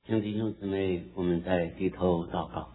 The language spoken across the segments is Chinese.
请弟兄姊妹，我们再低头祷告。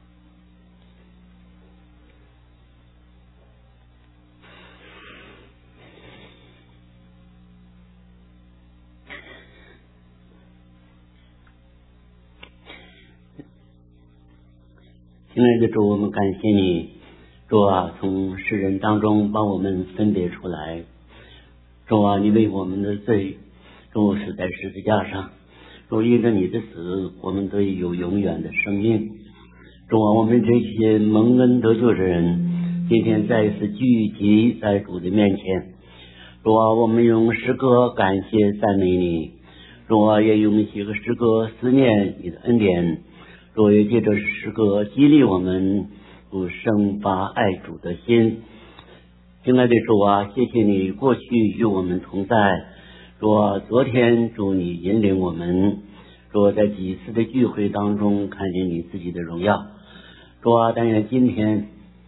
亲爱的主，我们感谢你，主啊，从世人当中把我们分别出来，主啊，你为我们的罪，主死在十字架上，主因着你的死，我们得以有永远的生命。主啊，我们这些蒙恩得救的人，今天再一次聚集在主的面前。主啊，我们用诗歌感谢赞美你，主啊，也用几个诗歌思念你的恩典。主也借着诗歌激励我们生发爱主的心。亲爱的主啊，谢谢你过去与我们同在，主啊，昨天主你引领我们，主在几次的聚会当中看见你自己的荣耀，主啊，但愿今天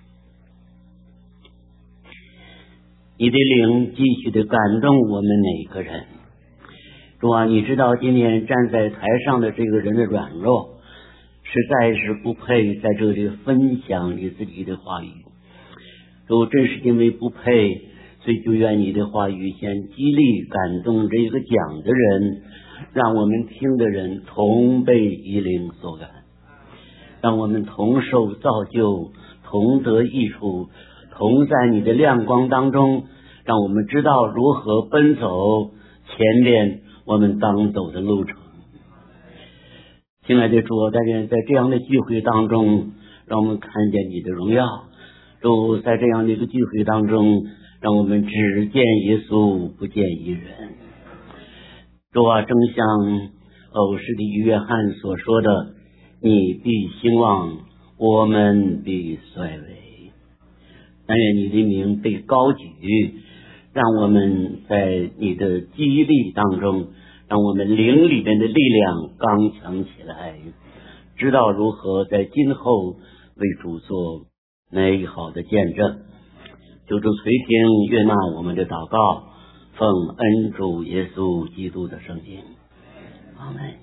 你的灵继续的感动我们每个人。主啊，你知道今天站在台上的这个人的软弱，实在是不配在这里分享你自己的话语。主，正是因为不配，所以就愿你的话语先激励感动这个讲的人，让我们听的人同被以灵所感，让我们同受造就，同得益处，同在你的亮光当中，让我们知道如何奔走前面我们当走的路程。亲爱的主，但愿在这样的聚会当中，让我们看见你的荣耀。主，在这样的一个聚会当中，让我们只见耶稣，不见一人。主啊，正像偶师的约翰所说的，你必兴旺，我们必衰微。但愿你的名被高举，让我们在你的激励当中，让我们灵里面的力量刚强起来，知道如何在今后为主做美好的见证。求主垂听悦纳我们的祷告，奉恩主耶稣基督的圣名，阿门。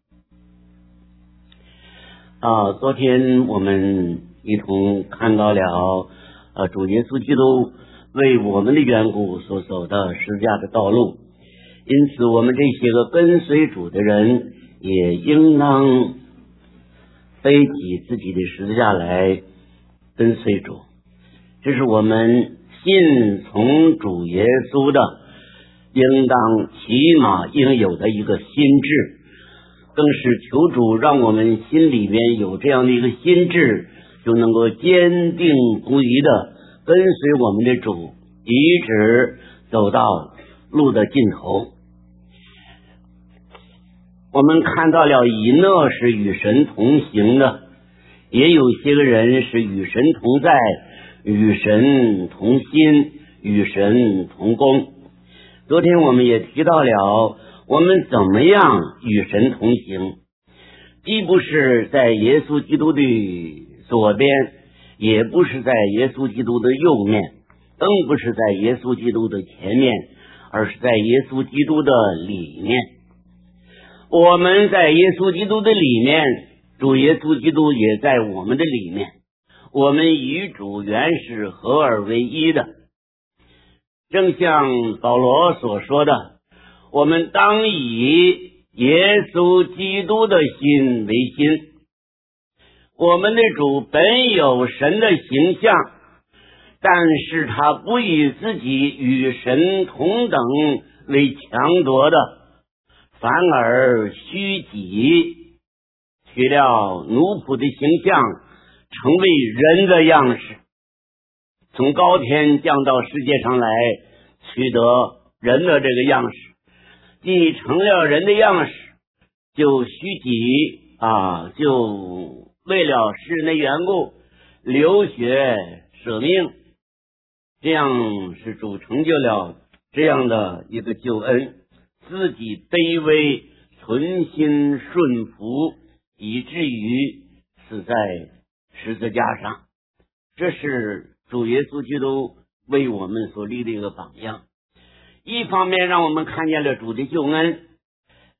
昨天我们一同看到了主耶稣基督为我们的缘故所走的十字架的道路，因此我们这些个跟随主的人也应当背起自己的十字架来跟随主。这是我们信从主耶稣的应当起码应有的一个心智，更是求主让我们心里面有这样的一个心智，就能够坚定不移的跟随我们的主，一直走到路的尽头。我们看到了以诺是与神同行的，也有些个人是与神同在，与神同心，与神同工。昨天我们也提到了我们怎么样与神同行，既不是在耶稣基督的左边，也不是在耶稣基督的右面，更不是在耶稣基督的前面，而是在耶稣基督的里面。我们在耶稣基督的里面，主耶稣基督也在我们的里面，我们与主原是合而为一的。正像保罗所说的，我们当以耶稣基督的心为心。我们的主本有神的形象，但是他不以自己与神同等为强夺的，反而虚己，取了奴仆的形象，成为人的样式，从高天降到世界上来，取得人的这个样式。既成了人的样式，就虚己就为了世人的缘故流血舍命，这样是主成就了这样的一个救恩，自己卑微，存心顺服，以至于死在十字架上。这是主耶稣基督为我们所立的一个榜样。一方面让我们看见了主的救恩，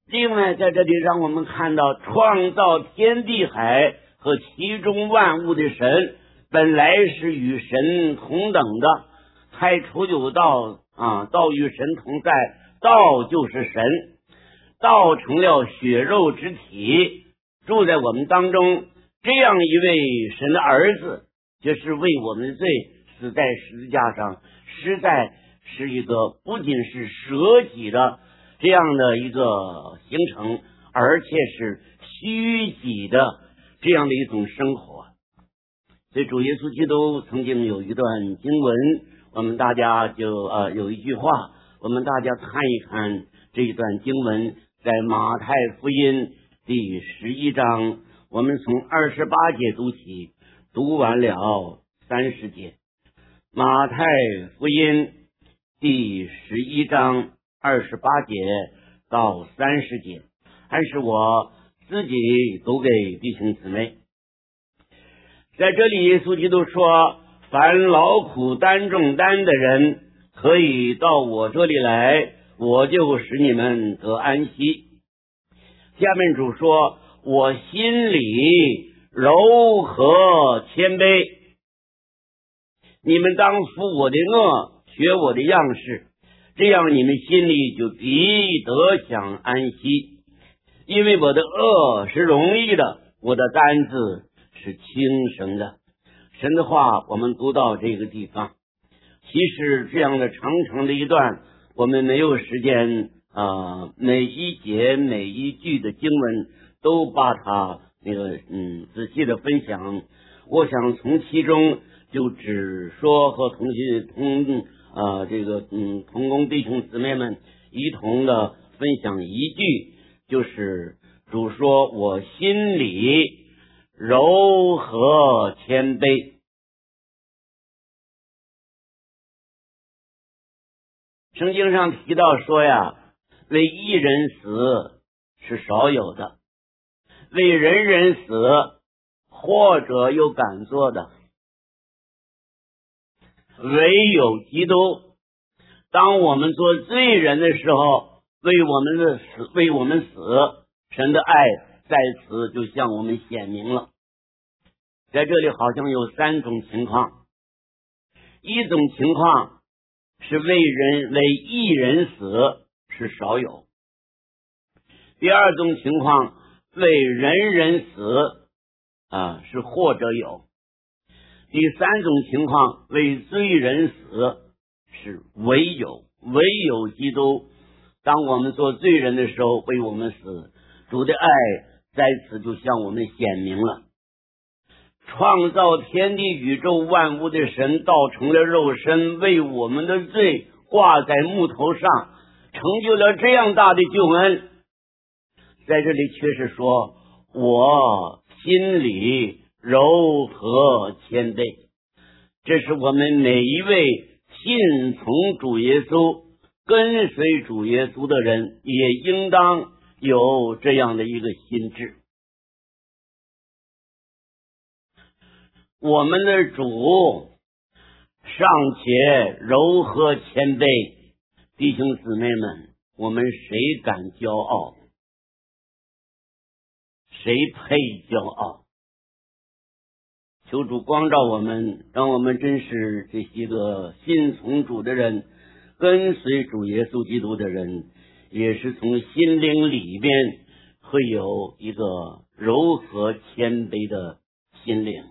另外，在这里让我们看到，创造天地海和其中万物的神，本来是与神同等的。太初有道啊，道与神同在，道就是神，道成了血肉之体，住在我们当中。这样一位神的儿子，就是为我们的罪死在十字架上，实在是一个不仅是舍己的这样的一个形成，而且是虚己的这样的一种生活。所以主耶稣基督曾经有一段经文，我们大家就有一句话，我们大家看一看这一段经文，在马太福音第11章，我们从28节读起，读完了30节。马太福音第11章28节到30节，还是我自己读给弟兄姊妹。在这里耶稣基督说，凡劳苦担重担的人可以到我这里来，我就使你们得安息。下面主说，我心里柔和谦卑，你们当服我的恶，学我的样式，这样你们心里就必得享安息。因为我的恶是容易的，我的担子是轻省的。神的话我们读到这个地方，其实这样的长长的一段，我们没有时间每一节每一句的经文都把它仔细的分享。我想从其中就只说和同工弟兄姊妹们一同的分享一句，就是主说，我心里柔和谦卑。圣经上提到说呀，为一人死是少有的，为人人死或者有敢做的，唯有基督。当我们做罪人的时候，为我们死，神的爱在此就向我们显明了。在这里好像有3种情况，一种情况是为一人死是少有，第二种情况为人人死是或者有，第三种情况为罪人死是唯有基督。当我们做罪人的时候为我们死，主的爱在此就向我们显明了。创造天地宇宙万物的神道成了肉身，为我们的罪挂在木头上，成就了这样大的救恩。在这里却是说，我心里柔和谦卑。这是我们每一位信从主耶稣跟随主耶稣的人也应当有这样的一个心智。我们的主尚且柔和谦卑，弟兄姊妹们，我们谁敢骄傲？谁配骄傲？求主光照我们，让我们真是这些个信从主的人，跟随主耶稣基督的人，也是从心灵里边会有一个柔和谦卑的心灵。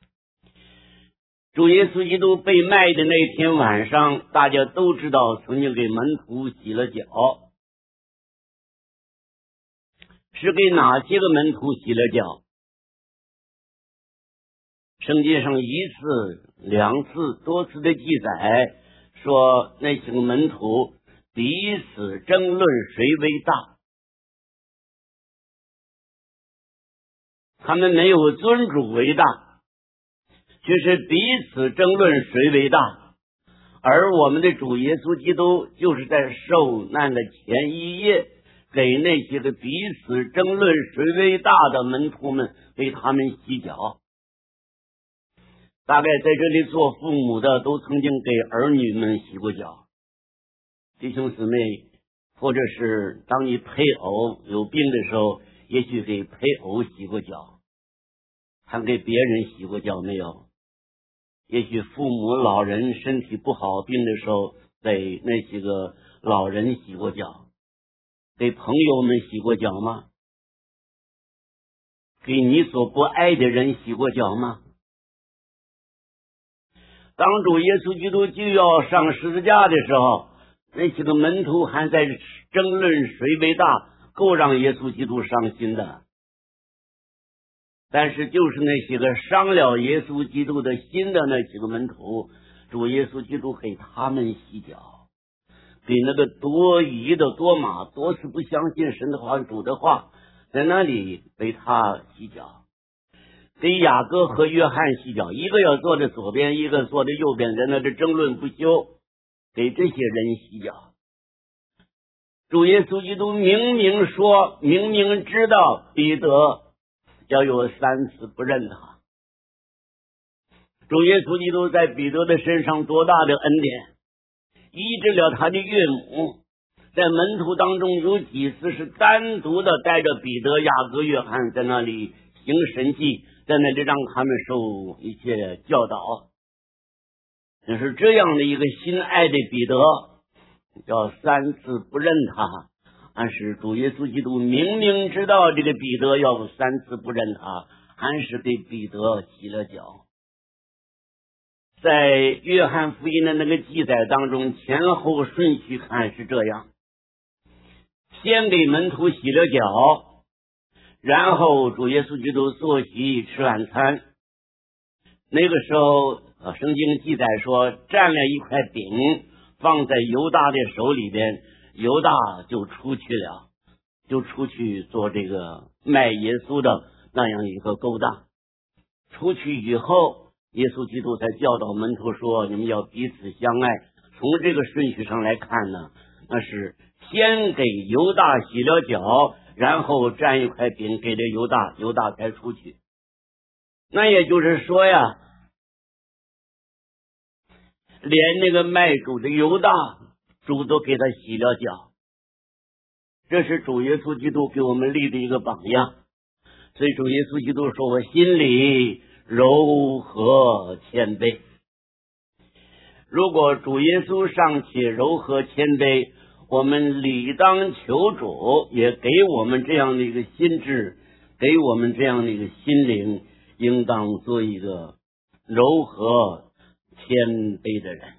主耶稣基督被卖的那天晚上，大家都知道曾经给门徒洗了脚，是给哪些个门徒洗了脚？圣经上1次、2次、多次的记载说，那些个门徒彼此争论谁为大，他们没有尊主为大，却是彼此争论谁为大。而我们的主耶稣基督就是在受难的前一夜，给那些个彼此争论谁为大的门徒们给他们洗脚。大概在这里做父母的都曾经给儿女们洗过脚。弟兄姊妹， 或者是当你配偶有病的时候，也许给配偶洗过脚，还给别人洗过脚没有？也许父母老人身体不好病的时候，给那些个老人洗过脚，给朋友们洗过脚吗？给你所不爱的人洗过脚吗？当主耶稣基督就要上十字架的时候，那些个门徒还在争论谁为大，够让耶稣基督伤心的。但是就是那些个伤了耶稣基督的心的那几个门徒，主耶稣基督给他们洗脚，给那个多疑的多马多次不相信神的话主的话，在那里给他洗脚，给雅各和约翰洗脚，一个要坐在左边，一个坐在右边，在那里争论不休，给这些人洗脚。主耶稣基督明明说，明明知道彼得要有3次不认他。主耶稣基督在彼得的身上多大的恩典，医治了他的岳母。在门徒当中有几次是单独的带着彼得、雅各、约翰在那里行神迹，在那里让他们受一切教导。就是这样的一个心爱的彼得，要3次不认他，但是主耶稣基督明明知道这个彼得要3次不认他，还是给彼得洗了脚。在约翰福音的那个记载当中，前后顺序看是这样：先给门徒洗了脚，然后主耶稣基督坐席吃晚餐。那个时候圣经记载说，蘸了一块饼放在犹大的手里边，犹大就出去了，就出去做这个卖耶稣的那样一个勾当。出去以后，耶稣基督才教导门徒说，你们要彼此相爱。从这个顺序上来看呢，那是先给犹大洗了脚，然后蘸一块饼给这犹大，犹大才出去。那也就是说呀，连那个卖主的犹大，主都给他洗了脚。这是主耶稣基督给我们立的一个榜样。所以主耶稣基督说，我心里柔和谦卑。如果主耶稣尚且柔和谦卑，我们理当求主也给我们这样的一个心智，给我们这样的一个心灵，应当做一个柔和谦卑的人。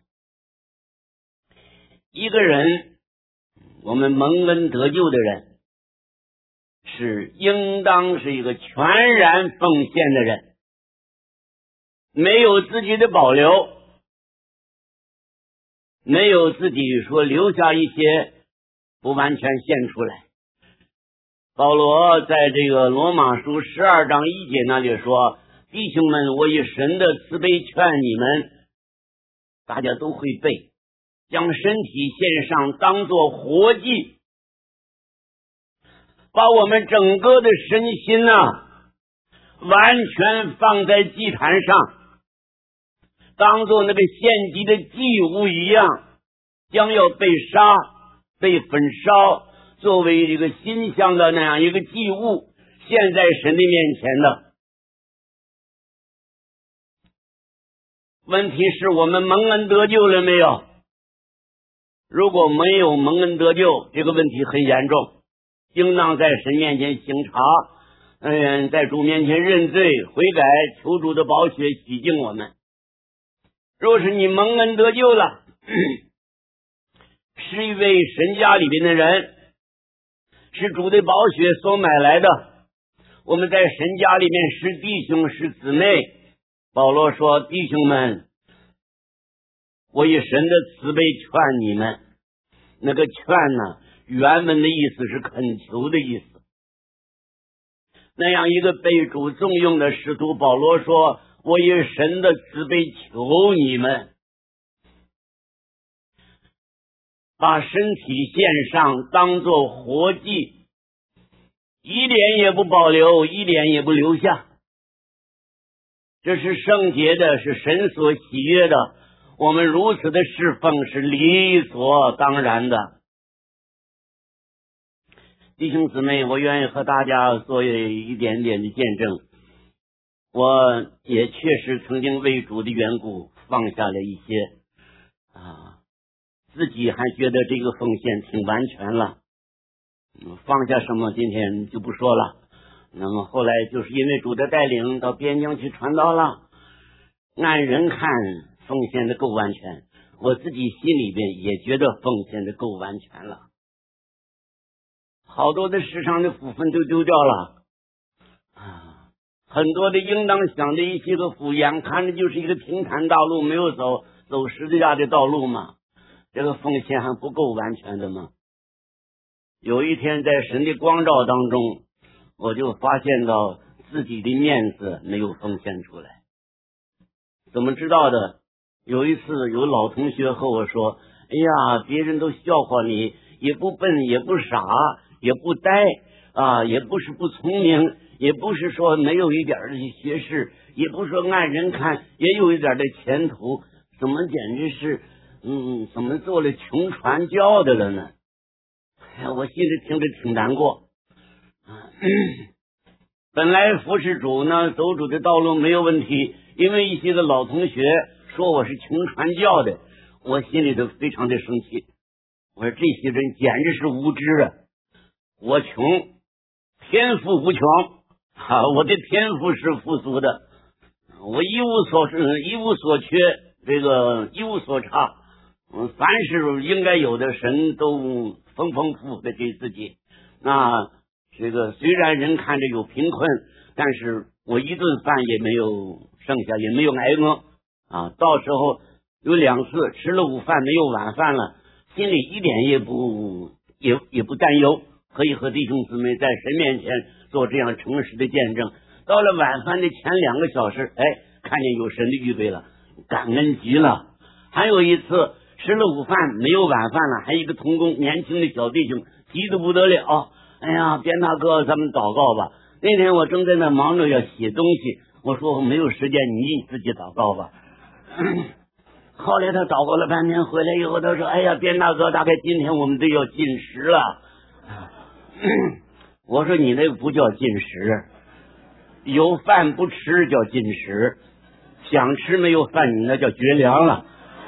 一个人，我们蒙恩得救的人，是应当是一个全然奉献的人，没有自己的保留，没有自己说留下一些不完全献出来。保罗在这个罗马书12章1节那里说，弟兄们，我以神的慈悲劝你们，大家都会背，将身体献上当作活祭，把我们整个的身心完全放在祭坛上，当作那个献祭的祭物一样，将要被杀被焚烧，作为这个馨香的那样一个祭物献在神的面前的。问题是我们蒙恩得救了没有？如果没有蒙恩得救，这个问题很严重，应当在神面前省察，在主面前认罪悔改，求主的宝血洗净我们。若是你蒙恩得救了，是一位神家里边的人，是主的宝血所买来的，我们在神家里面是弟兄是姊妹。保罗说，弟兄们，我以神的慈悲劝你们。那个劝呢，原文的意思是恳求的意思。那样一个被主重用的使徒，保罗说，我以神的慈悲求你们，把身体献上当作活祭，一点也不保留，一点也不留下。这是圣洁的，是神所喜悦的，我们如此的侍奉是理所当然的。 弟兄姊妹，我愿意和大家做一点点的见证。我也确实曾经为主的缘故放下了一些自己还觉得这个奉献挺完全了。放下什么今天就不说了。那么后来就是因为主的带领到边疆去传道了，按人看奉献的够完全，我自己心里边也觉得奉献的够完全了。好多的世上的福分都丢掉了很多的应当想的一些个福，眼看着就是一个平坦大路，没有走十字架的道路嘛，这个奉献还不够完全的吗？有一天在神的光照当中，我就发现到自己的面子没有奉献出来。怎么知道的？有一次有老同学和我说，哎呀，别人都笑话你，也不笨也不傻也不呆也不是不聪明，也不是说没有一点的学识，也不是说按人看也有一点的前途，怎么简直是怎么做了穷传教的了呢？我心里听着挺难过本来服侍主呢，走主的道路没有问题，因为一些个老同学说我是穷传教的，我心里头非常的生气。我说这些人简直是无知我穷，天赋无穷我的天赋是富足的，我一无所缺，这个一无所差，凡是应该有的神都丰丰富富的给自己。那这个虽然人看着有贫困，但是我一顿饭也没有剩下，也没有挨饿到时候有2次吃了午饭没有晚饭了，心里一点也不担忧，可以和弟兄姊妹在神面前做这样诚实的见证。到了晚饭的前2个小时，看见有神的预备了，感恩极了。还有一次吃了午饭没有晚饭了，还有一个同工年轻的小弟兄急得不得了，哎呀，边大哥咱们祷告吧。那天我正在那忙着要写东西，我说我没有时间，你自己祷告吧后来他祷告了半天回来以后，他说哎呀，边大哥，大概今天我们都要禁食了我说你那个不叫禁食，有饭不吃叫禁食，想吃没有饭你那叫绝粮了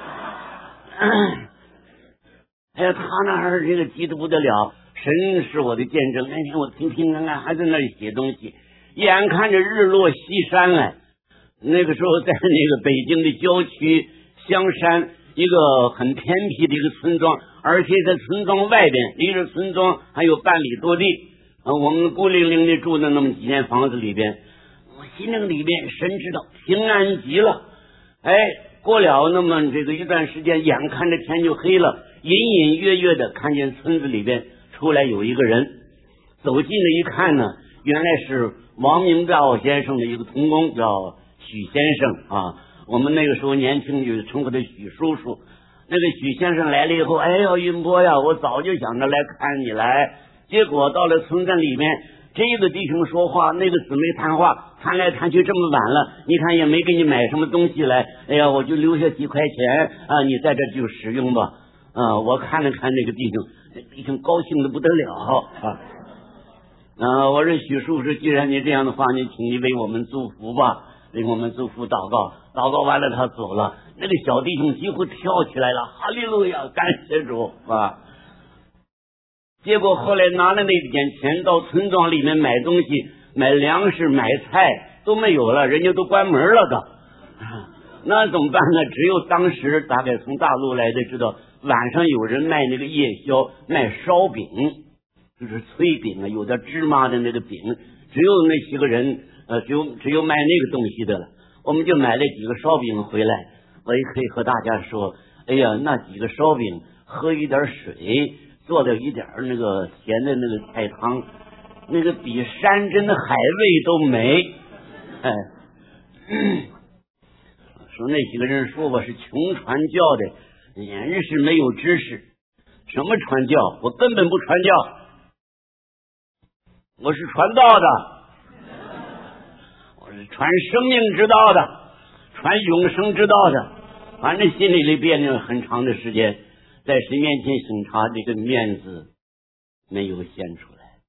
哎呀，他那儿这个急得不得了，神是我的见证。那天我平平安安还在那里写东西，眼看着日落西山来。那个时候在那个北京的郊区香山一个很偏僻的一个村庄，而且在村庄外边离着村庄还有半里多地我们孤零零的住在那么几间房子里边，我心灵里边神知道平安极了。过了那么这个一段时间，眼看着天就黑了，隐隐约约的看见村子里边出来有一个人，走近了一看呢，原来是王明照先生的一个同工，叫许先生我们那个时候年轻就称呼他许叔叔。那个许先生来了以后，哎呀，云波呀，我早就想着来看你来，结果到了村子里面，这个弟兄说话，那个姊妹谈话，谈来谈去这么晚了，你看也没给你买什么东西来，哎呀，我就留下几块钱你在这就使用吧我看了看那个弟兄高兴的不得了我说许叔叔，既然你这样的话，你请你为我们祝福吧，为我们祝福祷告。祷告完了他走了，那个小弟兄几乎跳起来了，哈利路亚，感谢主结果后来拿了那点钱到村庄里面买东西，买粮食买菜都没有了，人家都关门了的那怎么办呢？只有当时大概从大陆来的知道，晚上有人卖那个夜宵，卖烧饼，就是炊饼有点芝麻的那个饼，只有那些个人只有卖那个东西的了。我们就买了几个烧饼回来，我也可以和大家说，哎呀，那几个烧饼喝一点水，做了一点那个咸的那个菜汤，那个比山珍的海味都美说那几个人说我是穷传教的，简直是没有知识。什么传教？我根本不传教，我是传道的，我是传生命之道的，传永生之道的。反正心里别扭很长的时间，在神面前省察，这个面子没有显出来。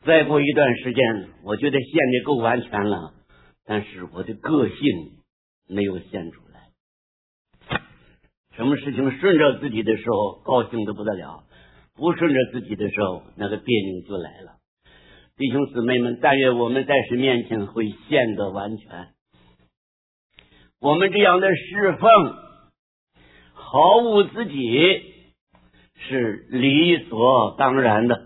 再过一段时间，我觉得献的够完全了，但是我的个性没有献出来。什么事情顺着自己的时候，高兴的不得了；不顺着自己的时候，那个别扭就来了。弟兄姊妹们，但愿我们在神面前会献得完全。我们这样的侍奉，毫无自己，是理所当然的。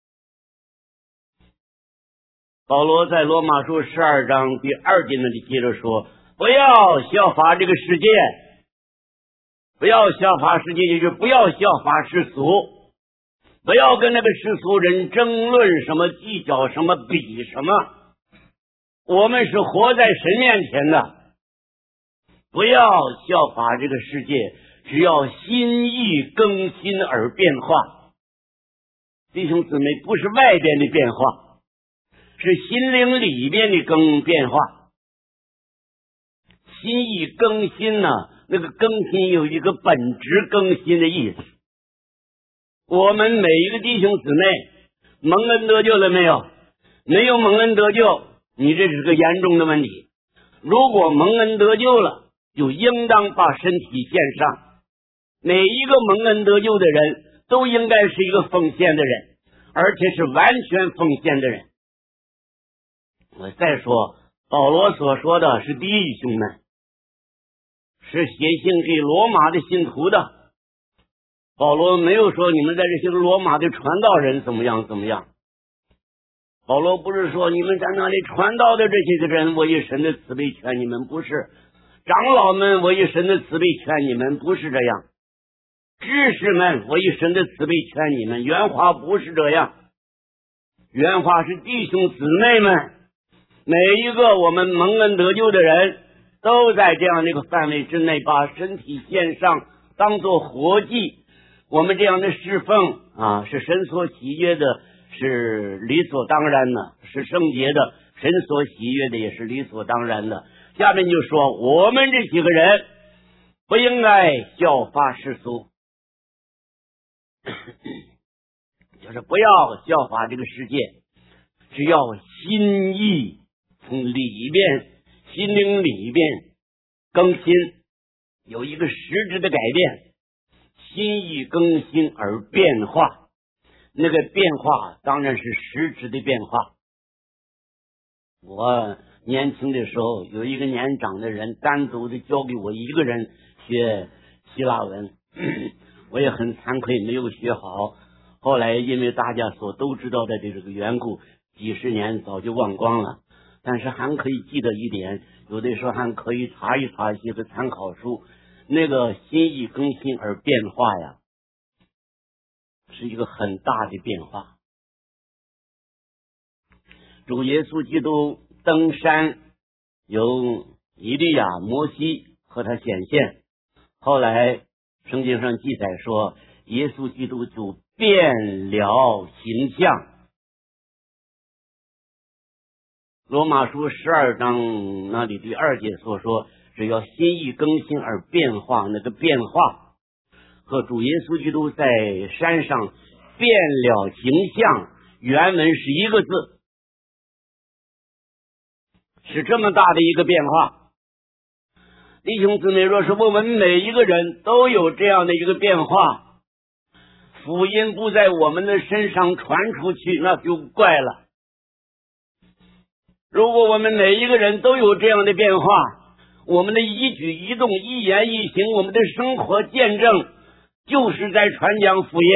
保罗在罗马书12章第2节那里接着说，不要效法这个世界，不要效法世界，也就是不要效法世俗，不要跟那个世俗人争论什么，计较什么，比什么。我们是活在神面前的，不要效法这个世界，只要心意更新而变化。弟兄姊妹，不是外边的变化，是心灵里边的变化。心意更新呢，那个更新有一个本质更新的意思。我们每一个弟兄姊妹蒙恩得救了没有？没有蒙恩得救，你这是个严重的问题。如果蒙恩得救了，就应当把身体献上。每一个蒙恩得救的人都应该是一个奉献的人，而且是完全奉献的人。我再说，保罗所说的是弟兄们，是写信给罗马的信徒的。保罗没有说你们在这些罗马的传道人怎么样怎么样。保罗不是说你们在那里传道的这些个人，我以神的慈悲劝你们，不是。长老们，我以神的慈悲劝你们，不是这样。知识们，我以神的慈悲劝你们，原话不是这样。原话是弟兄姊妹们，每一个我们蒙恩得救的人都在这样的一个范围之内，把身体献上，当作活祭。我们这样的侍奉啊，是神所喜悦的，是理所当然的，是圣洁的，神所喜悦的也是理所当然的。下面就说，我们这几个人不应该效法世俗，就是不要效法这个世界，只要心意从里边，心灵里边更新，有一个实质的改变，心意更新而变化。那个变化当然是实质的变化。我年轻的时候，有一个年长的人单独的教给我一个人学希腊文，我也很惭愧没有学好。后来因为大家所都知道的这个缘故，几十年早就忘光了，但是还可以记得一点，有的时候还可以查一查一些个参考书。那个心意更新而变化呀，是一个很大的变化。主耶稣基督登山，有以利亚、摩西和他显现。后来圣经上记载说，耶稣基督就变了形象。罗马书12章那里第2节所说，只要心意更新而变化，那个变化和主耶稣基督在山上变了形象原文是一个字，是这么大的一个变化。弟兄姊妹，若是我们每一个人都有这样的一个变化，福音不在我们的身上传出去，那就怪了。如果我们每一个人都有这样的变化，我们的一举一动、一言一行，我们的生活见证就是在传讲福音。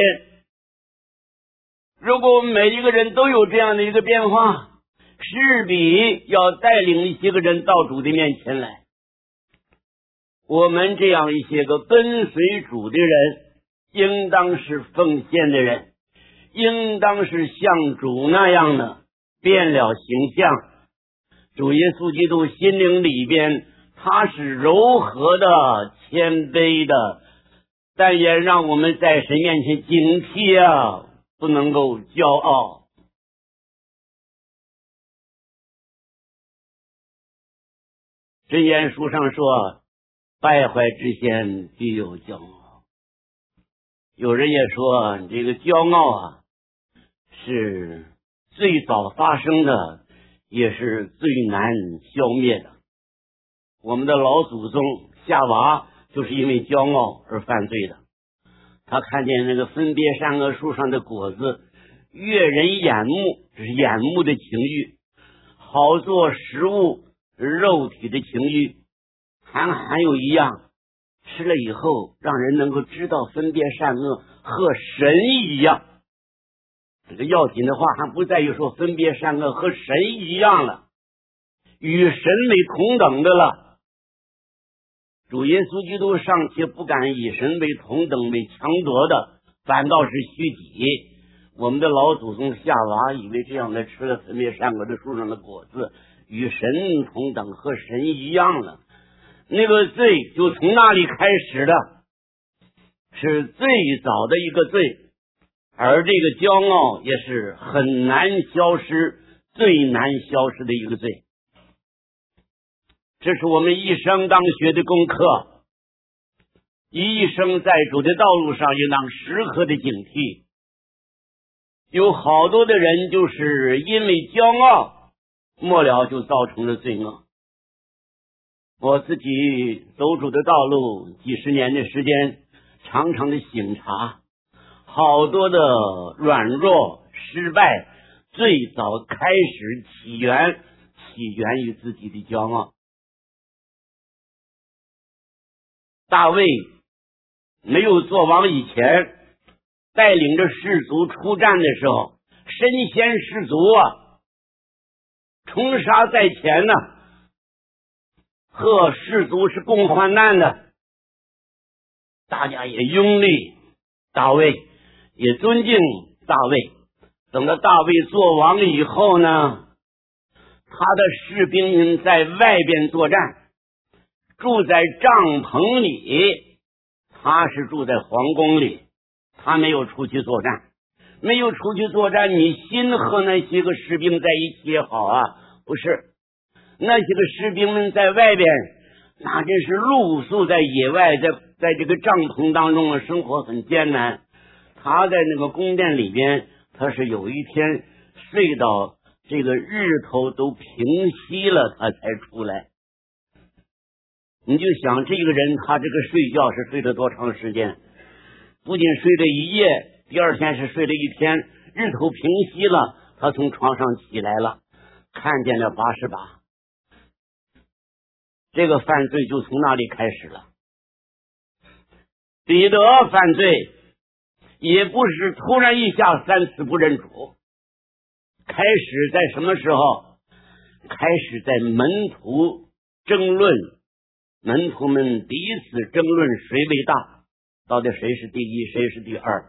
如果我们每一个人都有这样的一个变化，势必要带领一些个人到主的面前来。我们这样一些个跟随主的人，应当是奉献的人，应当是像主那样的变了形象。主耶稣基督心灵里边，他是柔和的、谦卑的，但也让我们在神面前警惕啊，不能够骄傲。箴言书上说，败坏之先必有骄傲。有人也说，这个骄傲啊，是最早发生的，也是最难消灭的。我们的老祖宗夏娃就是因为骄傲而犯罪的。他看见那个分别善恶树上的果子悦人眼目，这是眼目的情欲，好做食物肉体的情欲，还有一样，吃了以后让人能够知道分别善恶，和神一样。这个要紧的话还不在于说分别善恶和神一样了，与神为同等的了。主耶稣基督尚且不敢以神为同等为强夺的，反倒是虚己。我们的老祖宗夏娃以为这样的吃了分别善恶的树上的果子，与神同等，和神一样了。那个罪就从那里开始的，是最早的一个罪，而这个骄傲也是很难消失、最难消失的一个罪。这是我们一生当学的功课，一生在主的道路上应当时刻的警惕。有好多的人就是因为骄傲，末了就造成了罪恶。我自己走主的道路几十年的时间，常常的省察，好多的软弱失败，最早开始起源于自己的骄傲。大卫没有做王以前，带领着士卒出战的时候，身先士卒啊，冲杀在前呢，和士卒是共患难的，大家也拥立大卫，也尊敬大卫。等到大卫做王以后呢，他的士兵们在外边作战，住在帐篷里，他是住在皇宫里，他没有出去作战。没有出去作战，你心和那些个士兵在一起也好啊，不是，那些个士兵们在外边，那真是露宿在野外，在这个帐篷当中啊，生活很艰难。他在那个宫殿里边，他是有一天睡到这个日头都平息了，他才出来。你就想这个人，他这个睡觉是睡了多长时间？不仅睡了一夜，第二天是睡了一天，日头平息了，他从床上起来了，看见了88，这个犯罪就从那里开始了。彼得犯罪也不是突然一下3次不认主，开始在什么时候？开始在门徒争论，门徒们彼此争论谁为大，到底谁是第一，谁是第二。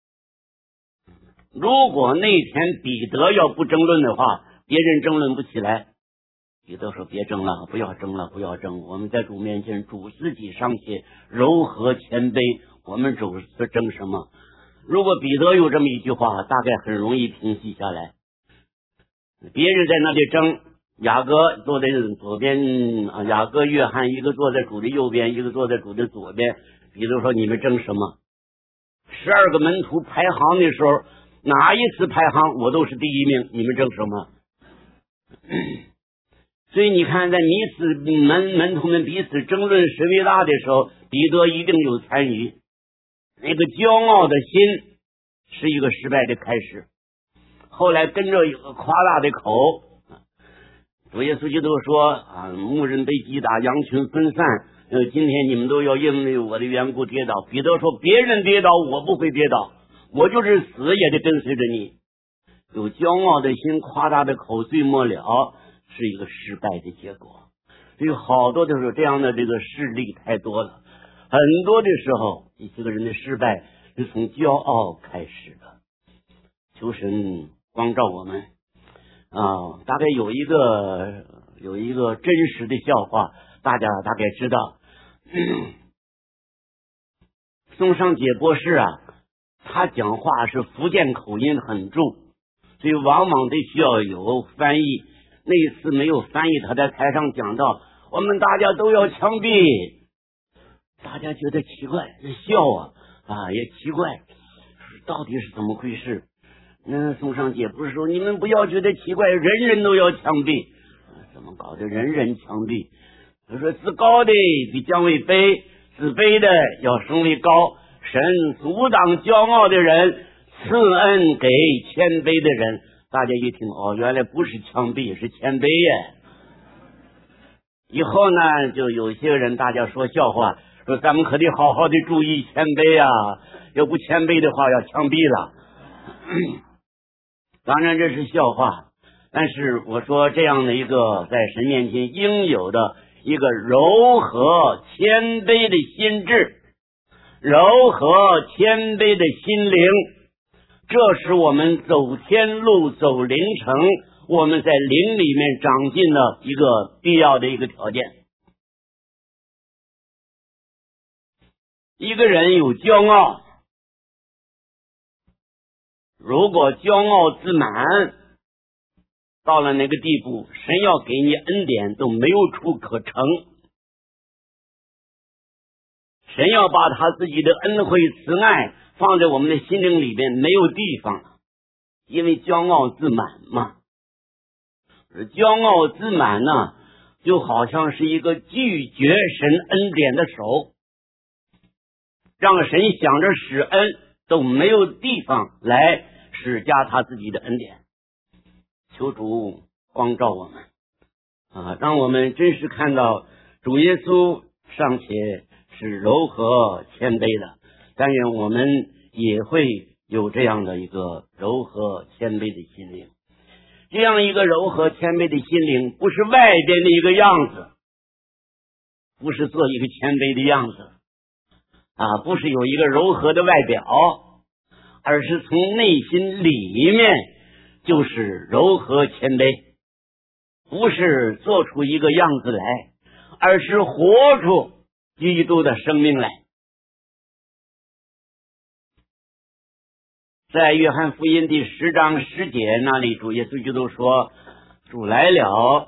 如果那天彼得要不争论的话，别人争论不起来。彼得说别争了，不要争了，不要争，我们在主面前，主自己尚且柔和谦卑，我们主是争什么？如果彼得有这么一句话，大概很容易平息下来。别人在那里争，雅各坐在左边，雅各约翰一个坐在主的右边，一个坐在主的左边。彼得说你们争什么？12个门徒排行的时候，哪一次排行我都是第一名，你们争什么？所以你看，在门徒们彼此争论谁为大的时候，彼得一定有参与。那个骄傲的心是一个失败的开始，后来跟着有个夸大的口。主耶稣基督说牧人被击打，羊群分散，今天你们都要因为我的缘故跌倒。彼得说别人跌倒我不会跌倒，我就是死也得跟随着你。有骄傲的心，夸大的口，最末了是一个失败的结果。所以好多的时候这样的这个事例太多了，很多的时候一些个人的失败是从骄傲开始的。求神光照我们大概有一个真实的笑话，大家大概知道。宋尚杰博士他讲话是福建口音很重，所以往往得需要有翻译。那一次没有翻译，他在台上讲到我们大家都要枪毙，大家觉得奇怪，笑也奇怪，到底是怎么回事？ 宋尚节不是说你们不要觉得奇怪，人人都要枪毙，怎么搞的？人人枪毙？他说自高的必降为卑，自卑的要升为高。神阻挡骄傲的人，赐恩给谦卑的人。大家一听，原来不是枪毙，是谦卑耶。以后呢，就有些人大家说笑话，说咱们可得好好的注意谦卑啊，要不谦卑的话要枪毙了。当然这是笑话，但是我说这样的一个在神面前应有的一个柔和谦卑的心智，柔和谦卑的心灵，这是我们走天路走灵程，我们在灵里面长进的一个必要的一个条件。一个人有骄傲，如果骄傲自满，到了那个地步，神要给你恩典都没有处可乘。神要把他自己的恩惠慈爱放在我们的心灵里边，没有地方，因为骄傲自满嘛。骄傲自满呢，就好像是一个拒绝神恩典的手，让神想着施恩都没有地方来施加他自己的恩典。求主光照我们让我们真实看到主耶稣尚且是柔和谦卑的，但愿我们也会有这样的一个柔和谦卑的心灵。这样一个柔和谦卑的心灵，不是外边的一个样子，不是做一个谦卑的样子不是有一个柔和的外表，而是从内心里面就是柔和谦卑，不是做出一个样子来，而是活出基督的生命来。在约翰福音第10章10节那里，主耶稣基督说，主来了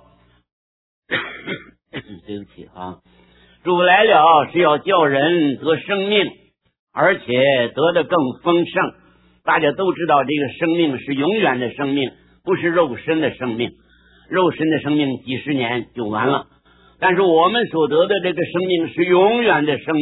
对不起主来了是要叫人得生命，而且得的更丰盛。大家都知道这个生命是永远的生命，不是肉身的生命。肉身的生命几十年就完了，但是我们所得的这个生命是永远的生命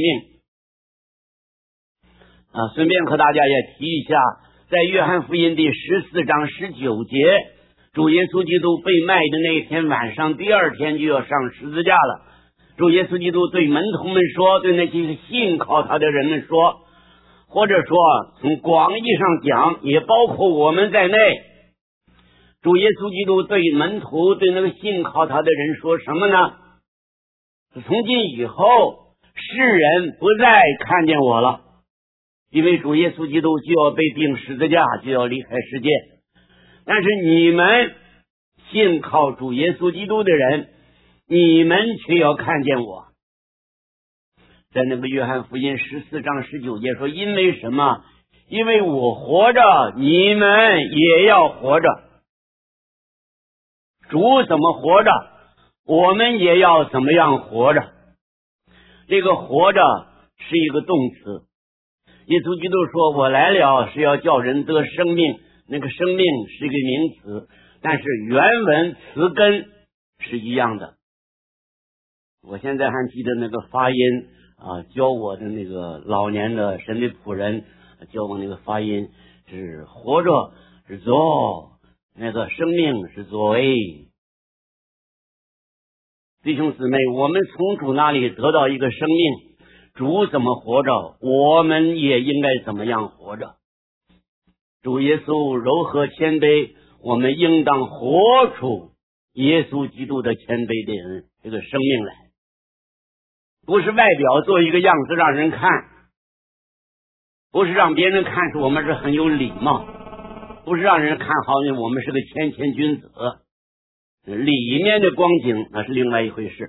顺便和大家也提一下，在约翰福音第14章19节，主耶稣基督被卖的那天晚上，第二天就要上十字架了。主耶稣基督对门徒们说，对那些信靠他的人们说，或者说从广义上讲也包括我们在内，主耶稣基督对门徒对那个信靠他的人说什么呢？从今以后世人不再看见我了，因为主耶稣基督就要被钉十字架，就要离开世界。但是你们信靠主耶稣基督的人，你们却要看见我。在那个约翰福音14章19节说，因为什么？因为我活着，你们也要活着。主怎么活着，我们也要怎么样活着。这个活着是一个动词，耶稣基督说，我来了是要叫人得生命，那个生命是一个名词，但是原文词根是一样的。我现在还记得那个发音教我的那个老年的神的仆人教我那个发音是活着是做，那个生命是作为。弟兄姊妹，我们从主那里得到一个生命，主怎么活着，我们也应该怎么样活着。主耶稣柔和谦卑，我们应当活出耶稣基督的谦卑的人这个生命来，不是外表做一个样子让人看，不是让别人看出我们是很有礼貌，不是让人看好像我们是个谦君子，里面的光景那是另外一回事。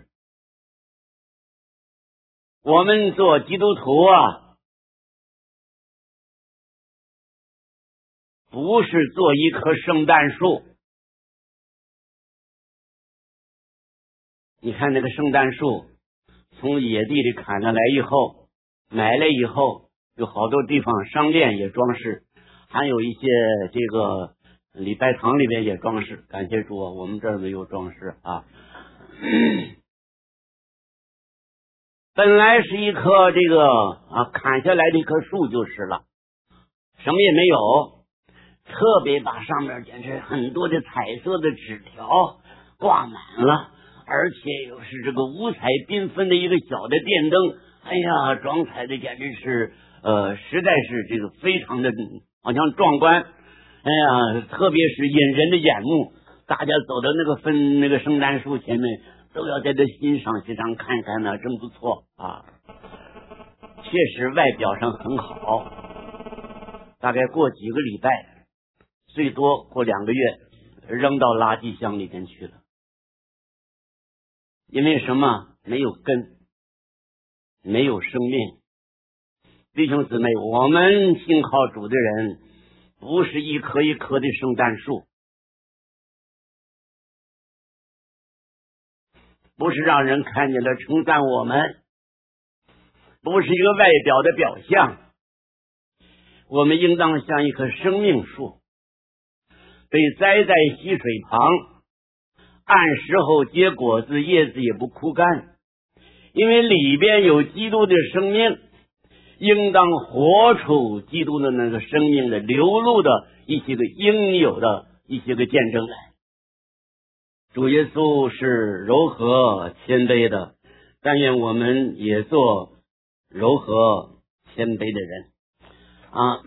我们做基督徒不是做一棵圣诞树。你看那个圣诞树从野地里砍下来以后，买了以后，有好多地方商店也装饰， 还有一些这个礼拜堂里边也装饰，感谢主，我们这儿没有装饰啊。本来是一棵这个砍下来的一棵树就是了，什么也没有，特别把上面简直很多的彩色的纸条挂满了，而且又是这个五彩缤纷的一个小的电灯，哎呀，装彩的简直是实在是这个非常的好像壮观，哎呀，特别是引人的眼目，大家走到那个圣诞树前面都要在这欣赏看看呢，真不错啊！确实外表上很好，大概过几个礼拜，最多过2个月，扔到垃圾箱里边去了。因为什么？没有根，没有生命。弟兄姊妹，我们信靠主的人，不是一棵一棵的圣诞树，不是让人看见了称赞我们，不是一个外表的表象。我们应当像一棵生命树，被栽在溪水旁，按时候结果子，叶子也不枯干，因为里边有基督的生命，应当活出基督的那个生命的流露的一些个应有的一些个见证来。主耶稣是柔和谦卑的，但愿我们也做柔和谦卑的人啊！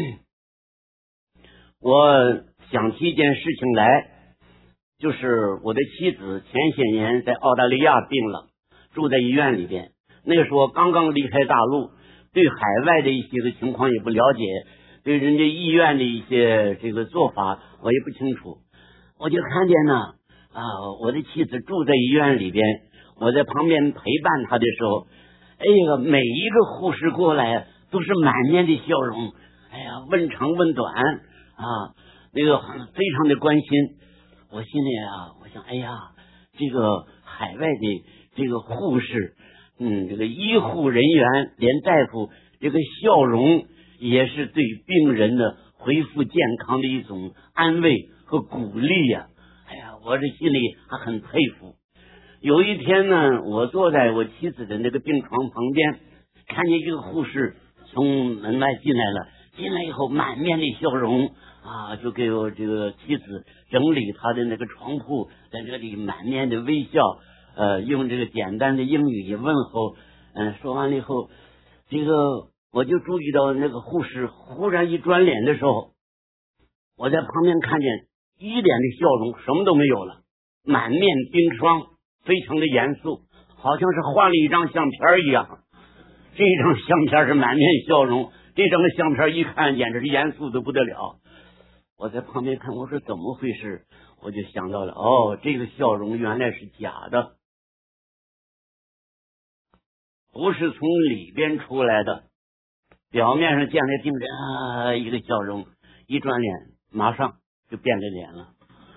我想起一件事情来，就是我的妻子前些年在澳大利亚病了，住在医院里边。那个时候刚刚离开大陆，对海外的一些个情况也不了解，对人家医院的一些这个做法我也不清楚。我就看见呢我的妻子住在医院里边，我在旁边陪伴她的时候，哎呀，每一个护士过来都是满面的笑容，哎呀，问长问短那个非常的关心。我心里我想，哎呀，这个海外的这个护士，这个医护人员，连大夫，这个笑容也是对病人的恢复健康的一种安慰和鼓励呀。哎呀，我这心里还很佩服。有一天呢，我坐在我妻子的那个病床旁边，看见一个护士从门外进来了，进来以后满面的笑容就给我这个妻子整理她的那个床铺，在这里满面的微笑，用这个简单的英语也问候，说完了以后，这个我就注意到那个护士忽然一转脸的时候，我在旁边看见一脸的笑容，什么都没有了，满面冰霜，非常的严肃，好像是换了一张相片一样。这张相片是满面笑容，这张相片一看简直是严肃的不得了。我在旁边看，我说怎么回事？我就想到了，这个笑容原来是假的，不是从里边出来的。表面上见来病人一个笑容，一转脸马上就变了脸了。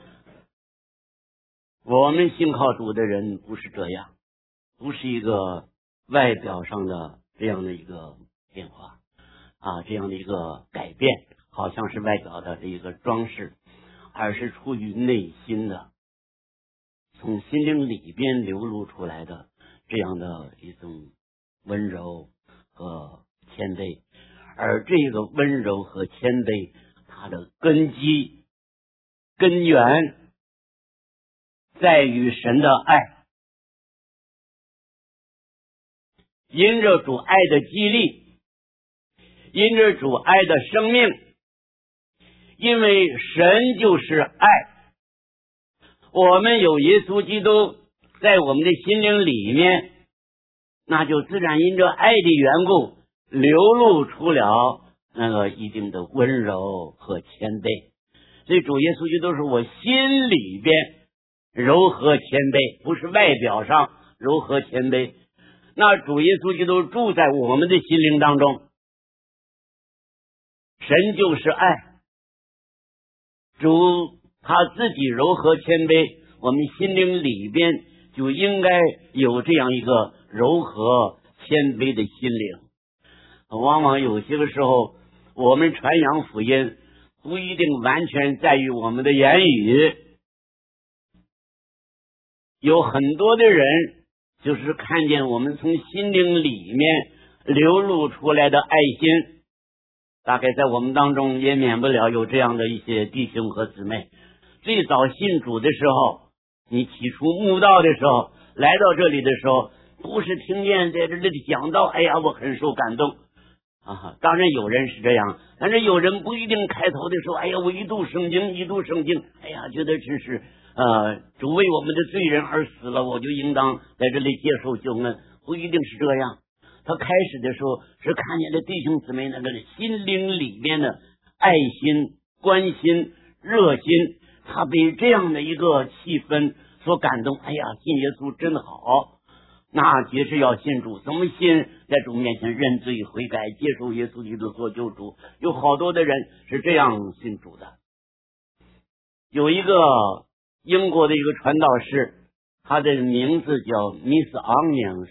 我们信靠主的人不是这样，不是一个外表上的这样的一个变化这样的一个改变，好像是外表的一个装饰，而是出于内心的，从心灵里边流露出来的这样的一种温柔和谦卑。而这个温柔和谦卑，它的根基根源在于神的爱，因着主爱的激励，因着主爱的生命，因为神就是爱，我们有耶稣基督在我们的心灵里面，那就自然因着爱的缘故流露出了那个一定的温柔和谦卑。所以主耶稣基督是我心里边柔和谦卑，不是外表上柔和谦卑。那主耶稣基督住在我们的心灵当中，神就是爱，主他自己柔和谦卑，我们心灵里边就应该有这样一个柔和谦卑的心灵。往往有些个时候我们传扬福音不一定完全在于我们的言语，有很多的人就是看见我们从心灵里面流露出来的爱心。大概在我们当中也免不了有这样的一些弟兄和姊妹，最早信主的时候，你起初慕道的时候，来到这里的时候，不是听见在这里讲道，哎呀我很受感动啊，当然有人是这样，但是有人不一定开头的时候，哎呀我一读圣经，哎呀觉得真是主为我们的罪人而死了，我就应当在这里接受救恩，不一定是这样。他开始的时候是看见了弟兄姊妹那个心灵里面的爱心、关心、热心，他被这样的一个气氛所感动。哎呀，信耶稣真好，那即是要信主，怎么信？在主面前认罪悔改，接受耶稣基督做救主。有好多的人是这样信主的。有一个英国的一个传道士，他的名字叫 Miss Onions。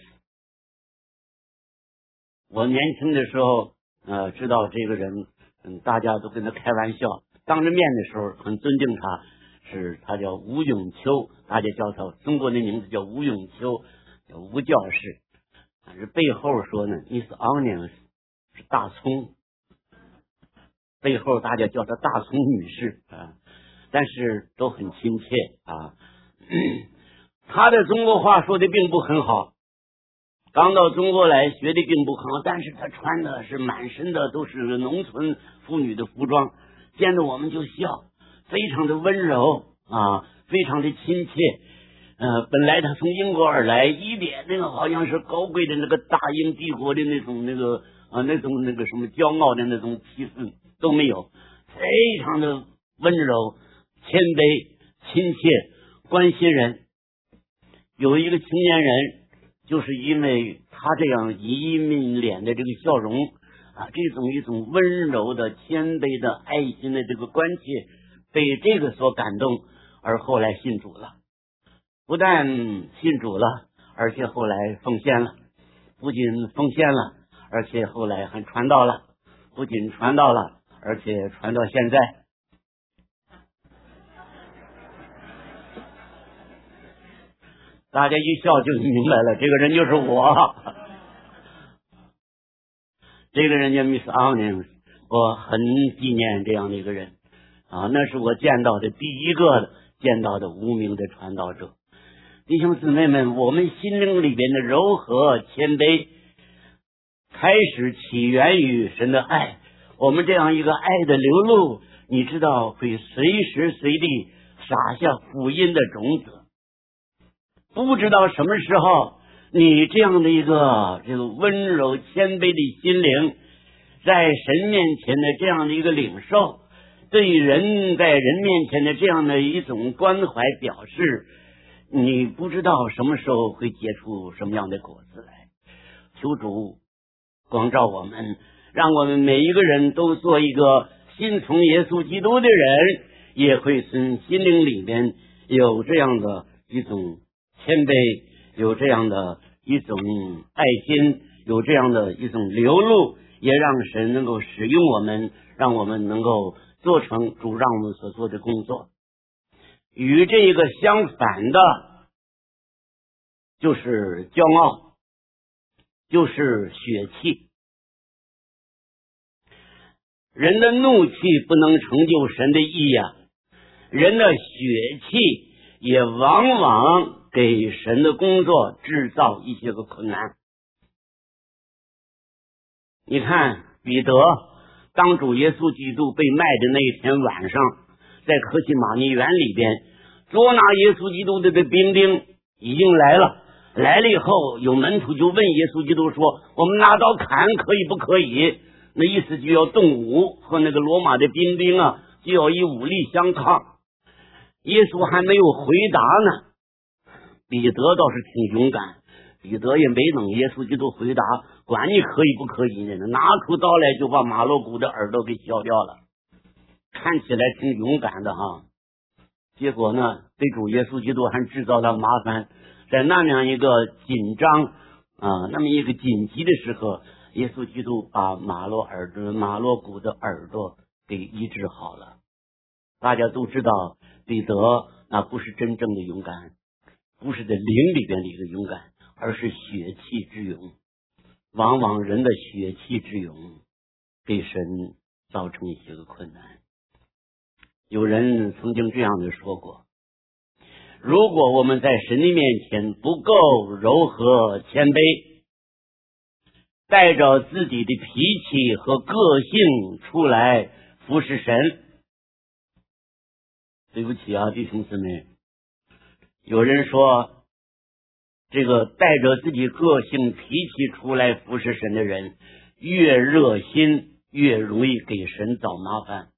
我年轻的时候知道这个人，大家都跟他开玩笑，当着面的时候很尊敬他，他叫吴永秋，大家叫他中国的名字叫吴永秋，叫吴教士，但是背后说呢 Miss Onions 是大葱，背后大家叫他大葱女士啊，但是都很亲切啊。他的中国话说的并不很好，刚到中国来学的并不很好，但是他穿的是满身的都是农村妇女的服装，见着我们就笑，非常的温柔啊，非常的亲切。本来他从英国而来，一点那个好像是高贵的那个大英帝国的那种什么骄傲的那种气氛都没有，非常的温柔、谦卑、亲切、关心人。有一个青年人，就是因为他这样移民脸的这个笑容啊，一种温柔的、谦卑的、爱心的这个关切，被这个所感动，而后来信主了。不但信主了，而且后来奉献了。不仅奉献了，而且后来还传道了。不仅传道了，而且传到现在。大家一笑就明白了，这个人就是我。这个人叫 Miss Onions， 我很纪念这样的一个人啊，那是我见到的第一个见到的无名的传道者。弟兄姊妹们，我们心灵里边的柔和谦卑开始起源于神的爱，我们这样一个爱的流露，你知道会随时随地撒下福音的种子。不知道什么时候，你这样的一个这个温柔谦卑的心灵，在神面前的这样的一个领受，对人在人面前的这样的一种关怀表示，你不知道什么时候会结出什么样的果子来。求主光照我们，让我们每一个人都做一个信从耶稣基督的人，也会从心灵里面有这样的一种谦卑，有这样的一种爱心，有这样的一种流露，也让神能够使用我们，让我们能够做成主让我们所做的工作。与这个相反的就是骄傲，就是血气。人的怒气不能成就神的义呀，人的血气也往往给神的工作制造一些个困难。你看彼得当主耶稣基督被卖的那一天晚上，在客西马尼园里边，捉拿耶稣基督的兵丁已经来了以后，有门徒就问耶稣基督说，我们拿刀砍可以不可以？那意思就要动武，和那个罗马的兵丁啊就要以武力相抗。耶稣还没有回答呢，彼得倒是挺勇敢，彼得也没等耶稣基督回答，管你可以不可以呢，拿出刀来就把马罗古的耳朵给削掉了，看起来挺勇敢的哈。结果呢，对主耶稣基督还制造了麻烦，在那样一个紧张那么一个紧急的时刻， 耶稣基督把马罗古的耳朵给医治好了。大家都知道，彼得那不是真正的勇敢，不是在灵里边的一个勇敢，而是血气之勇。往往人的血气之勇给神造成一些个困难。有人曾经这样的说过，如果我们在神的面前不够柔和谦卑，带着自己的脾气和个性出来服侍神，对不起啊，弟兄姊妹，有人说这个带着自己个性脾气出来服侍神的人，越热心越容易给神找麻烦。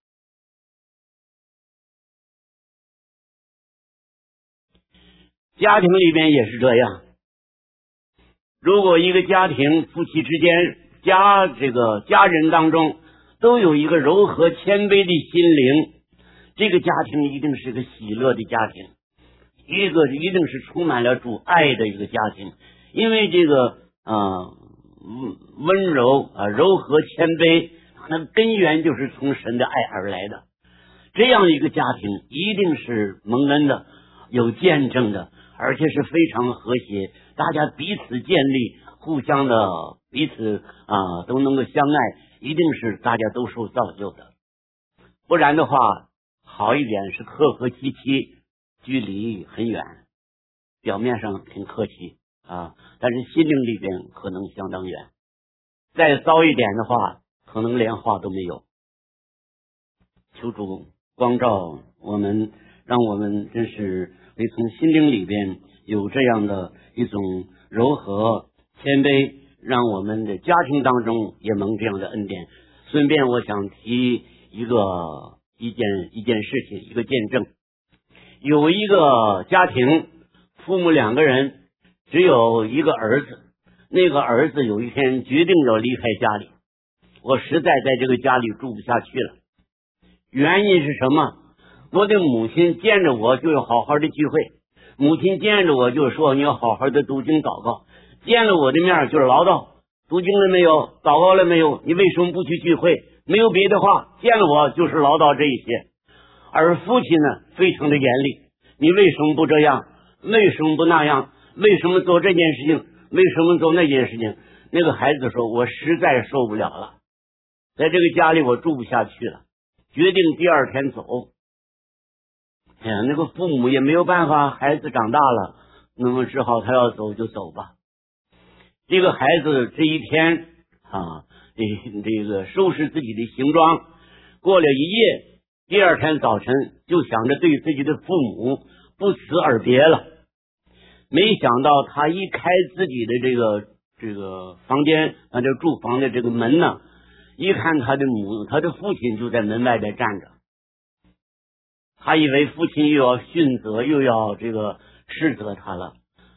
家庭里边也是这样，如果一个家庭夫妻之间家人当中都有一个柔和谦卑的心灵，这个家庭一定是个喜乐的家庭，一定是充满了主爱的一个家庭。因为这个温柔柔和谦卑，那根源就是从神的爱而来的。这样一个家庭一定是蒙恩的，有见证的，而且是非常和谐，大家彼此建立，互相的彼此都能够相爱，一定是大家都受造就的。不然的话，好一点是客客气气，距离很远，表面上挺客气但是心灵里边可能相当远。再糟一点的话，可能连话都没有。求主光照我们，让我们真是会从心灵里边有这样的一种柔和谦卑，让我们的家庭当中也蒙这样的恩典。顺便我想提一件事情，一个见证。有一个家庭，父母两个人，只有一个儿子。那个儿子有一天决定要离开家里，我实在在这个家里住不下去了。原因是什么？我的母亲见着我就要好好的聚会，母亲见着我就说你要好好的读经祷告，见了我的面就是唠叨，读经了没有，祷告了没有，你为什么不去聚会？没有别的话，见了我就是唠叨这一些。而父亲呢，非常的严厉，你为什么不这样？为什么不那样？为什么做这件事情？为什么做那件事情？那个孩子说，我实在受不了了，在这个家里我住不下去了，决定第二天走。哎呀，那个父母也没有办法，孩子长大了，那么只好他要走就走吧。这个孩子这一天这个收拾自己的行装，过了一夜，第二天早晨就想着对自己的父母不辞而别了。没想到他一开自己的这个房间这住房的这个门呢，一看他的父亲就在门外边站着。他以为父亲又要训责，又要斥责他了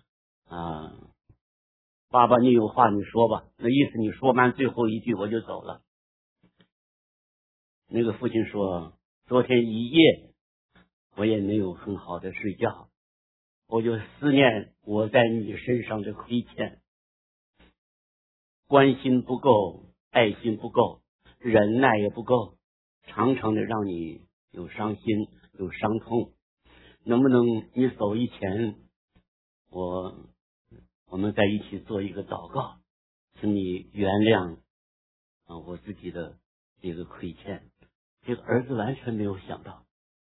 爸爸，你有话你说吧，那意思你说完最后一句我就走了。那个父亲说，昨天一夜我也没有很好的睡觉，我就思念我在你身上的亏欠，关心不够，爱心不够，忍耐也不够，常常的让你有伤心有伤痛。能不能你走以前我们在一起做一个祷告，请你原谅我自己的这个亏欠。这个儿子完全没有想到。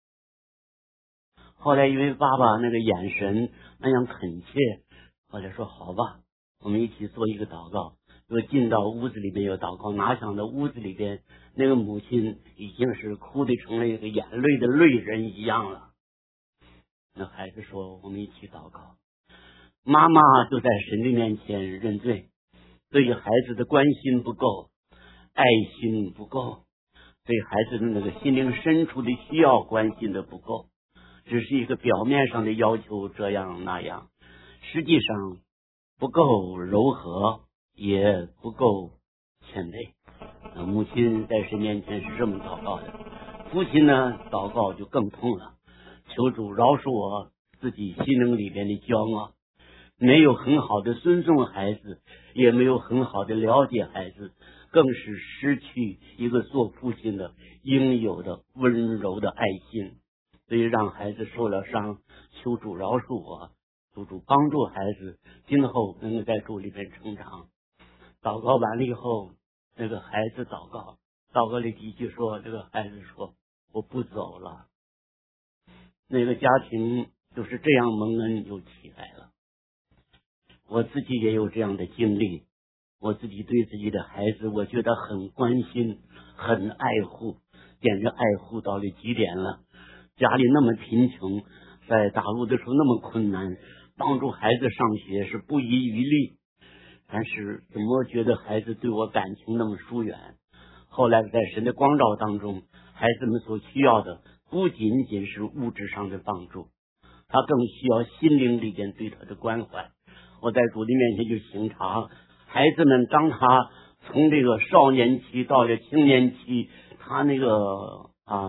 后来因为爸爸那个眼神那样恳切，后来说好吧，我们一起做一个祷告。又进到屋子里面有祷告，哪想到屋子里边那个母亲已经是哭得成了一个眼泪的泪人一样了。那孩子说我们一起祷告，妈妈就在神的面前认罪，对孩子的关心不够，爱心不够，对孩子的那个心灵深处的需要关心的不够，只是一个表面上的要求，这样那样，实际上不够柔和，也不够谦卑。母亲在神面前是这么祷告的，父亲呢祷告就更痛了，求主饶恕我自己心灵里边的骄傲， 没有很好的尊重孩子，也没有很好的了解孩子，更是失去一个做父亲的应有的温柔的爱心。所以让孩子受了伤，求主饶恕我，求主帮助孩子今后能够在主里面成长。祷告完了以后，那个孩子祷告里第一句说，这个孩子说我不走了。那个家庭就是这样蒙恩又起来了。我自己也有这样的经历，我自己对自己的孩子我觉得很关心很爱护，简直爱护到了极点了。家里那么贫穷，在大陆的时候那么困难，帮助孩子上学是不遗余力，但是怎么觉得孩子对我感情那么疏远。后来在神的光照当中，孩子们所需要的不仅仅是物质上的帮助，他更需要心灵里边对他的关怀。我在主的面前就省察孩子们，当他从这个少年期到了青年期，他那个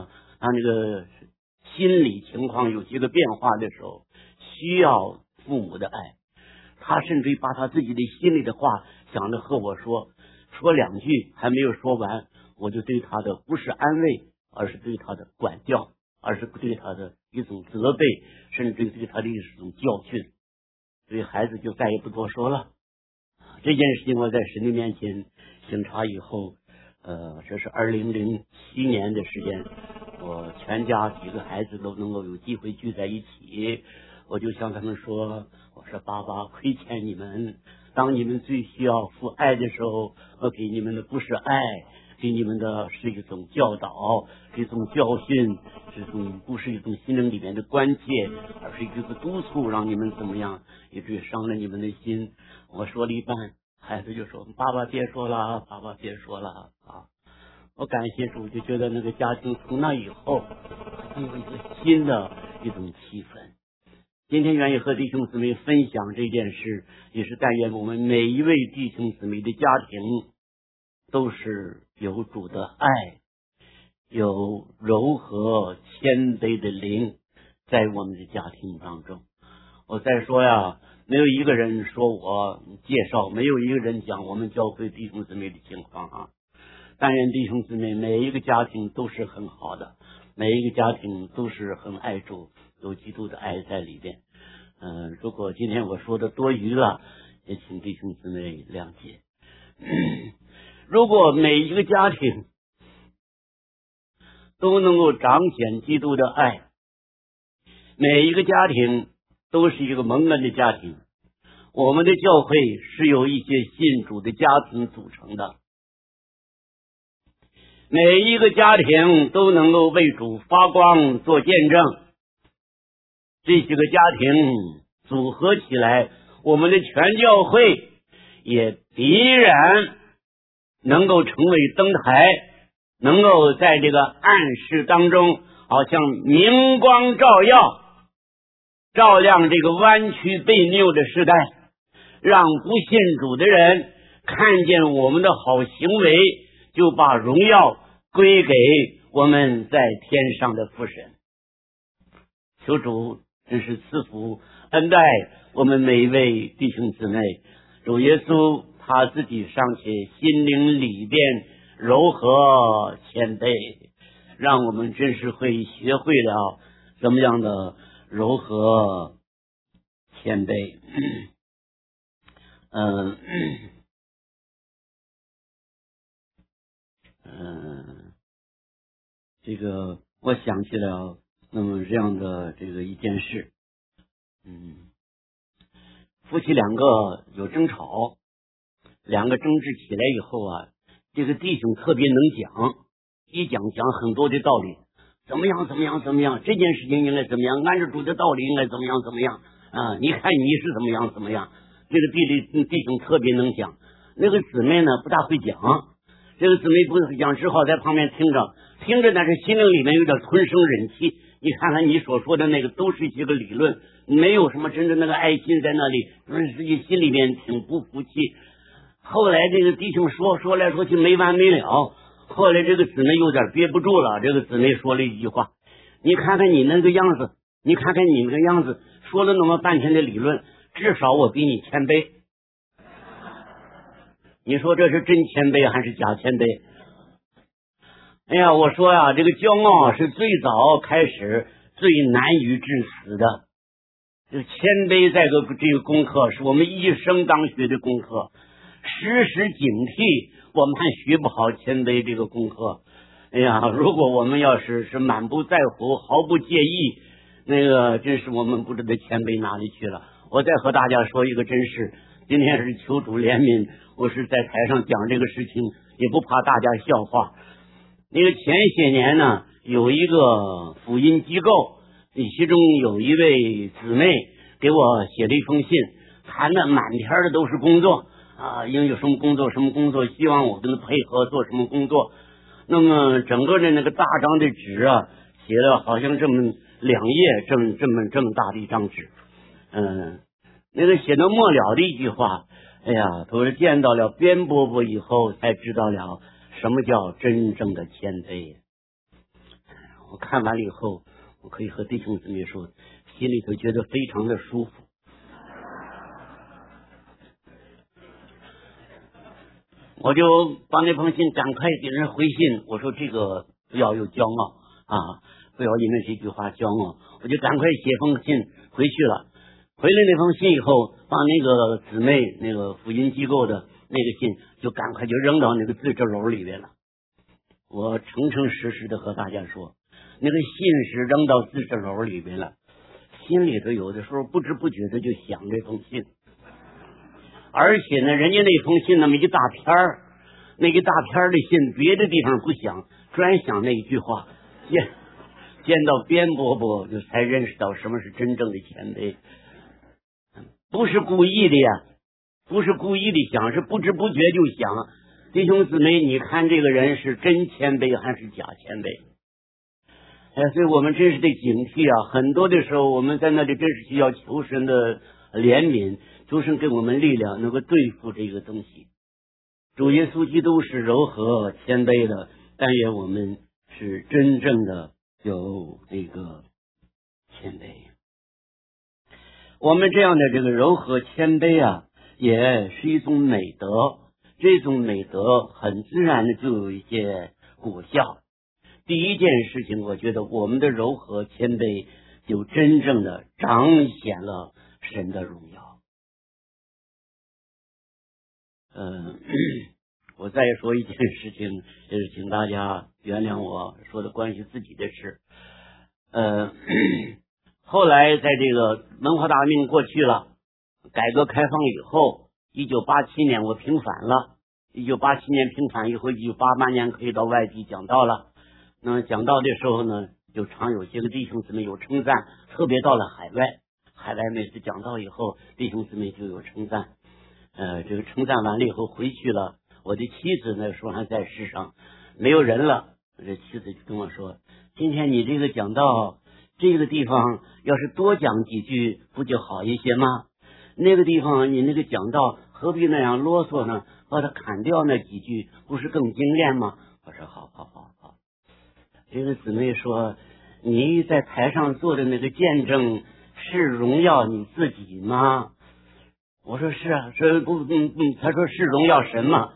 心理情况有些个变化的时候，需要父母的爱。他甚至于把他自己的心里的话想着和我说两句，还没有说完，我就对他的不是安慰，而是对他的管教，而是对他的一种责备，甚至对他的一种教训。所以孩子就再也不多说了。这件事情我在神的面前省察以后，这是2007年的时间，我全家几个孩子都能够有机会聚在一起，我就向他们说，我说爸爸亏欠你们，当你们最需要父爱的时候，我给你们的不是爱，给你们的是一种教导，是一种教训，不是一种心灵里面的关切，而是一个督促，让你们怎么样，以至于伤了你们的心。我说了一半，孩子就说爸爸别说了，爸爸别说了啊！我感谢主，就觉得那个家庭从那以后有一个新的一种气氛。今天愿意和弟兄姊妹分享这件事，也是但愿我们每一位弟兄姊妹的家庭都是有主的爱，有柔和谦卑的灵在我们的家庭当中。我再说呀，没有一个人说我介绍，没有一个人讲我们教会弟兄姊妹的情况啊。但愿弟兄姊妹每一个家庭都是很好的，每一个家庭都是很爱主，有基督的爱在里边。如果今天我说的多余了，也请弟兄姊妹谅解。如果每一个家庭都能够彰显基督的爱，每一个家庭都是一个蒙恩的家庭。我们的教会是由一些信主的家庭组成的，每一个家庭都能够为主发光做见证。这几个家庭组合起来，我们的全教会也必然能够成为灯台，能够在这个暗室当中好像明光照耀，照亮这个弯曲悖谬的时代，让不信主的人看见我们的好行为，就把荣耀归给我们在天上的父神。求主真是赐福恩待我们每一位弟兄姊妹。主耶稣他自己尚且心灵里边柔和谦卑，让我们真是会学会了怎么样的柔和谦卑。这个我想起了那么这样的这个一件事。夫妻两个有争吵，两个争执起来以后啊，这个弟兄特别能讲，一讲很多的道理，怎么样，这件事情应该怎么样，按照主的道理应该怎么样啊？你看你是怎么样？这个弟兄特别能讲，那个姊妹呢不大会讲，这个姊妹不会讲，只好在旁边听着，但是心灵里面有点吞声忍气。你看看你所说的那个都是一些个理论，没有什么真正那个爱心在那里，自己心里面挺不服气。后来这个弟兄说来说去没完没了，后来这个姊妹有点憋不住了，这个姊妹说了一句话，你看看你那个样子，说了那么半天的理论， 至少我比你谦卑。你说这是真谦卑还是假谦卑？哎呀，我说呀，这个骄傲是最早开始最难于致死的。这谦卑这个功课是我们一生当学的功课，时时警惕我们还学不好谦卑这个功课。哎呀，如果我们要是满不在乎，毫不介意，那个真是我们不知道谦卑哪里去了。我再和大家说一个真事，今天是求主怜悯，我是在台上讲这个事情，也不怕大家笑话。那个前些年呢，有一个福音机构，其中有一位姊妹给我写了一封信，谈的满篇的都是工作啊，应有什么工作什么工作，希望我跟他配合做什么工作。那么整个的那个大张的纸啊，写了好像这么2页，这么大的一张纸。那个写到末了的一句话，哎呀，他说见到了边伯伯以后，才知道了什么叫真正的谦卑。我看完了以后，我可以和弟兄姊妹说，心里头觉得非常的舒服。我就把那封信赶快给人回信，我说这个不要有骄傲啊，不要因为这句话骄傲，我就赶快写封信回去了。回来那封信以后，把那个姊妹那个福音机构的那个信就赶快就扔到那个自制篓里边了。我诚诚实实的和大家说，那个信是扔到自制篓里边了，心里头有的时候不知不觉的就想这封信。而且呢，人家那封信那么一大篇儿，那一大篇的信，别的地方不想，专想那一句话。见到边伯伯，就才认识到什么是真正的谦卑。不是故意的呀，不是故意的想，是不知不觉就想。弟兄姊妹，你看这个人是真谦卑还是假谦卑？所以我们真是得警惕啊！很多的时候，我们在那里真是需要求神的怜悯，求神给我们力量，能够对付这个东西。主耶稣基督是柔和谦卑的，但愿我们是真正的有这个谦卑。我们这样的这个柔和谦卑啊，也是一种美德。这种美德很自然的就有一些果效。第一件事情，我觉得我们的柔和谦卑就真正的彰显了神的荣耀。我再说一件事情，就是请大家原谅我说的关系自己的事。后来在这个文化大革命过去了，改革开放以后，1987年我平反了。1987年平反以后，1988年可以到外地讲道了。那么讲道的时候呢，就常有些个弟兄姊妹有称赞，特别到了海外每次讲道以后，弟兄姊妹就有称赞。这个称赞完了以后回去了，我的妻子那时候还在世上，没有人了。这妻子就跟我说：“今天你这个讲道，这个地方要是多讲几句，不就好一些吗？那个地方你那个讲道何必那样啰嗦呢？把它砍掉那几句，不是更精炼吗？”我说：“好。”这个姊妹说：“你在台上做的那个见证是荣耀你自己吗？”我说：“是啊。”说不，他说：“是荣耀神吗？”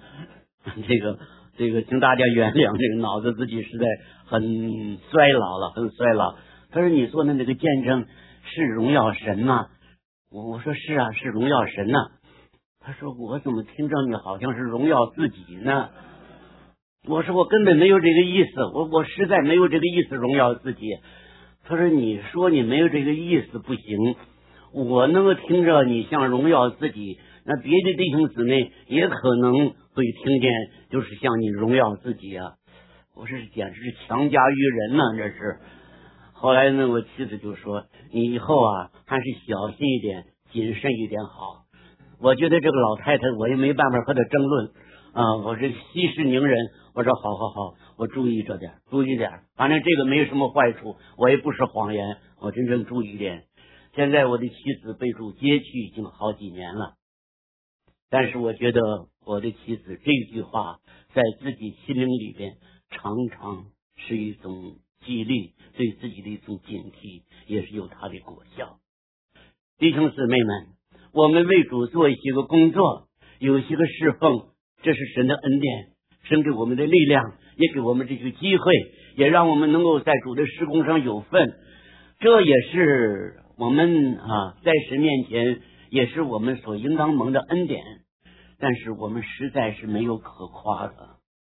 这个，请大家原谅，这个脑子自己实在很衰老。他说：“你做的那个见证是荣耀神吗？”我说：“是啊，是荣耀神呢。”他说：“我怎么听着你好像是荣耀自己呢？”我说：“我根本没有这个意思，我实在没有这个意思荣耀自己。”他说：“你说你没有这个意思不行，我能够听着你像荣耀自己，那别的弟兄姊妹也可能会听见，就是像你荣耀自己啊。”我说：“简直是强加于人呢，这是。”后来呢，我妻子就说：“你以后啊，还是小心一点，谨慎一点好。”我觉得这个老太太，我也没办法和她争论啊，我是息事宁人。我说：“好，我注意点，反正这个没什么坏处，我也不是谎言，我真正注意一点。”现在我的妻子被主接去已经好几年了，但是我觉得我的妻子这句话在自己心灵里边常常是一种激励，对自己的一种警惕，也是有它的果效。 弟兄姊妹们，我们为主做一些个工作，有一些个侍奉，这是神的恩典，神给我们的力量，也给我们这个机会，也让我们能够在主的事工上有份。这也是我们在神面前也是我们所应当蒙的恩典，但是我们实在是没有可夸的。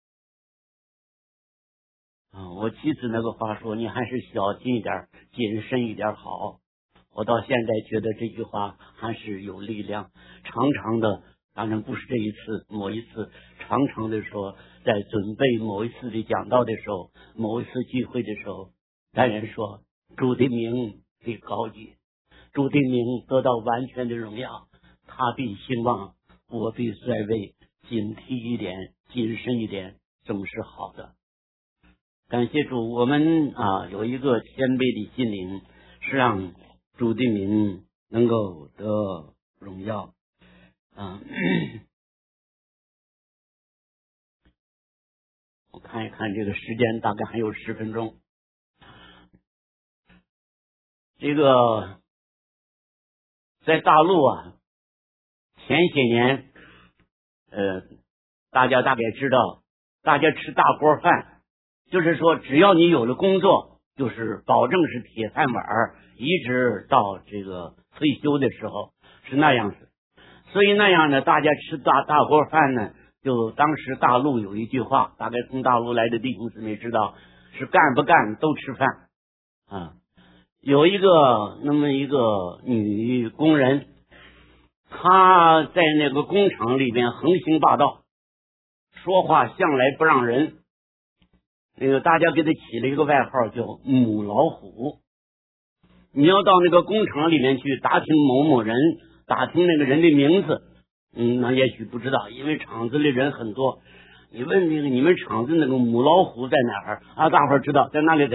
我妻子那个话说，你还是小心一点，谨慎一点好。我到现在觉得这句话还是有力量，常常的，当然不是这一次，某一次常常的说，在准备某一次的讲道的时候，某一次聚会的时候，当然说主的名被高举，主的名得到完全的荣耀，他必兴旺，我必衰微，警惕一点，谨慎一点，总是好的。感谢主，我们有一个谦卑的心灵，是让主的名能够得荣耀。我看一看这个时间，大概还有10分钟。这个在大陆前些年大家大概知道，大家吃大锅饭，就是说只要你有了工作，就是保证是铁饭碗，一直到这个退休的时候是那样子。所以那样呢，大家吃大锅饭呢，就当时大陆有一句话，大概从大陆来的弟兄姊妹知道，是干不干都吃饭有那么一个女工人，她在那个工厂里边横行霸道，说话向来不让人，大家给她起了一个外号叫母老虎。你要到那个工厂里面去打听某某人，打听那个人的名字，那也许不知道，因为厂子里人很多。你问你们厂子那个母老虎在哪儿大伙儿知道，在那里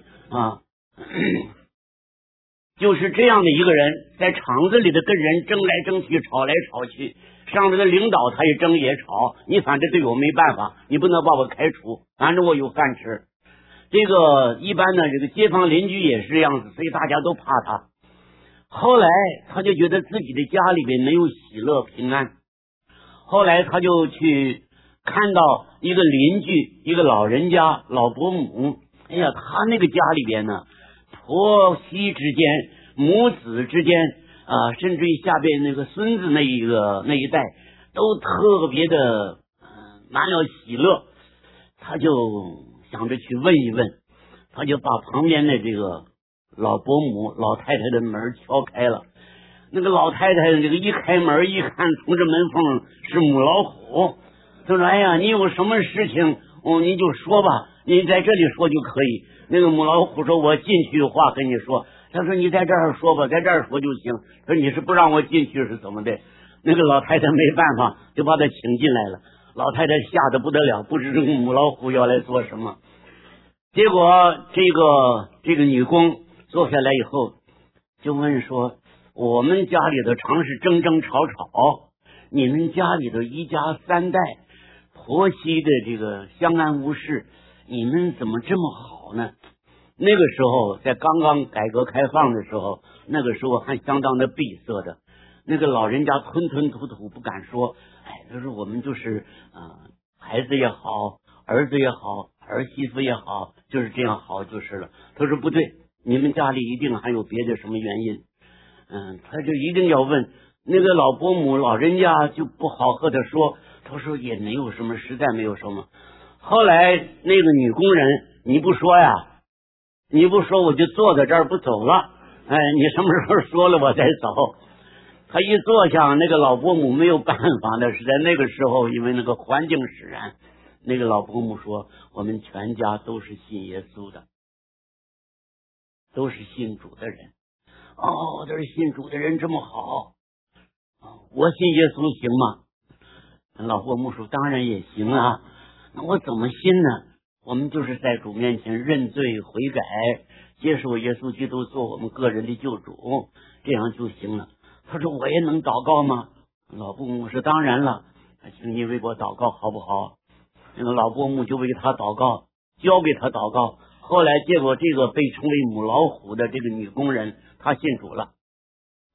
就是这样的一个人，在厂子里的跟人争来争去，吵来吵去，上面的领导他也争也吵，你反正对我没办法，你不能把我开除，反正我有饭吃。这个一般呢，这个街坊邻居也是这样子，所以大家都怕他。后来他就觉得自己的家里边没有喜乐平安，后来他就去看到一个邻居，一个老人家，老伯母，他那个家里边呢，婆媳之间，母子之间甚至于下边那个孙子那一代都特别的满了喜乐。他就想着去问一问，他就把旁边的这个老伯母老太太的门敲开了。那个老太太这个一开门一看，从这门缝是母老虎。他说：“哎呀，你有什么事情你就说吧，你在这里说就可以。”那个母老虎说：“我进去有话跟你说。”他说：“你在这儿说吧，在这儿说就行。”说：“你是不让我进去是怎么的？”那个老太太没办法，就把他请进来了。老太太吓得不得了，不知这个母老虎要来做什么。结果这个女工坐下来以后，就问说：“我们家里头常是争争吵吵，你们家里头一家3代，婆媳的这个相安无事，你们怎么这么好呢？”那个时候在刚刚改革开放的时候，那个时候还相当的闭塞的。那个老人家吞吞吐吐不敢说，他说我们就是孩子也好，儿子也好，儿媳妇也好，就是这样好就是了。他说不对，你们家里一定还有别的什么原因。他就一定要问。那个老伯母老人家就不好和他说，他说也没有什么，实在没有什么。后来那个女工人，你不说呀，你不说我就坐在这儿不走了，你什么时候说了我再走。他一坐下，那个老伯母没有办法的，是在那个时候，因为那个环境使然，那个老伯母说我们全家都是信耶稣的，都是信主的人。都是信主的人这么好，我信耶稣行吗？老伯母说当然也行啊，那我怎么信呢？我们就是在主面前认罪悔改，接受耶稣基督做我们个人的救主，这样就行了。他说我也能祷告吗？老伯母说当然了，请你为我祷告好不好？那个老伯母就为他祷告，教给他祷告。后来结果这个被称为母老虎的这个女工人，她信主了。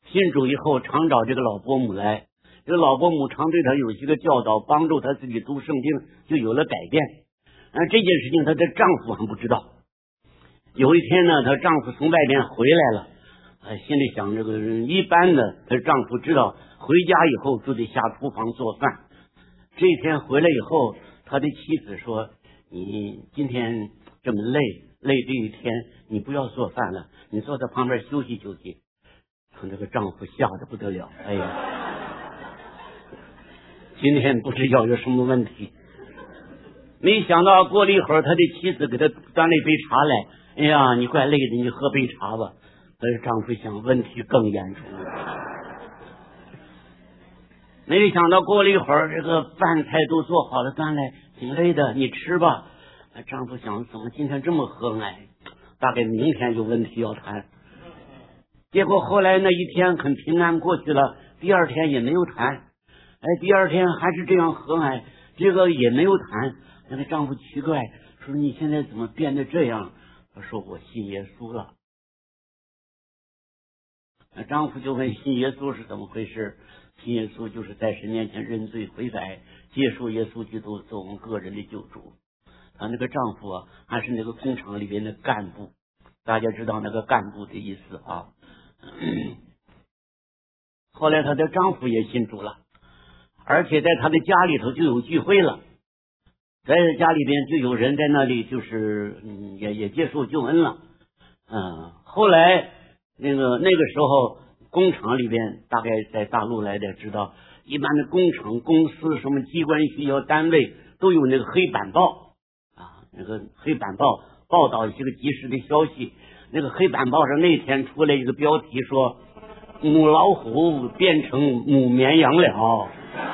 信主以后常找这个老伯母来，这个老伯母常对他有些个教导，帮助他自己读圣经，就有了改变。这件事情她的丈夫还不知道。有一天呢，她丈夫从外边回来了，心里想这个一般的，她丈夫知道回家以后就得下厨房做饭。这一天回来以后，他的妻子说：“你今天这么累这一天，你不要做饭了，你坐在旁边休息休息。”她这个丈夫吓得不得了，哎呀，今天不知道有什么问题。没想到过了一会儿，他的妻子给他端了一杯茶来。哎呀，你怪累的，你喝杯茶吧。但是丈夫想，问题更严重了。没想到过了一会儿，这个饭菜都做好了，端来，挺累的，你吃吧。丈夫想，怎么今天这么和蔼？大概明天有问题要谈。结果后来那一天很平安过去了，第二天也没有谈。第二天还是这样和蔼，这个也没有谈。那个丈夫奇怪，说：“你现在怎么变得这样？”他说：“我信耶稣了。”那丈夫就问：“信耶稣是怎么回事？”信耶稣就是在神面前认罪悔改，接受耶稣基督做我们个人的救主。她那个丈夫还是那个工厂里边的干部，大家知道那个干部的意思啊。后来她的丈夫也信主了，而且在她的家里头就有聚会了，在家里边就有人在那里，就是也接受救恩了。后来那个时候工厂里边，大概在大陆来的知道，一般的工厂公司什么机关学校单位都有那个黑板报那个黑板报报道一些个及时的消息。那个黑板报上那天出来一个标题说：“母老虎变成母绵羊了。”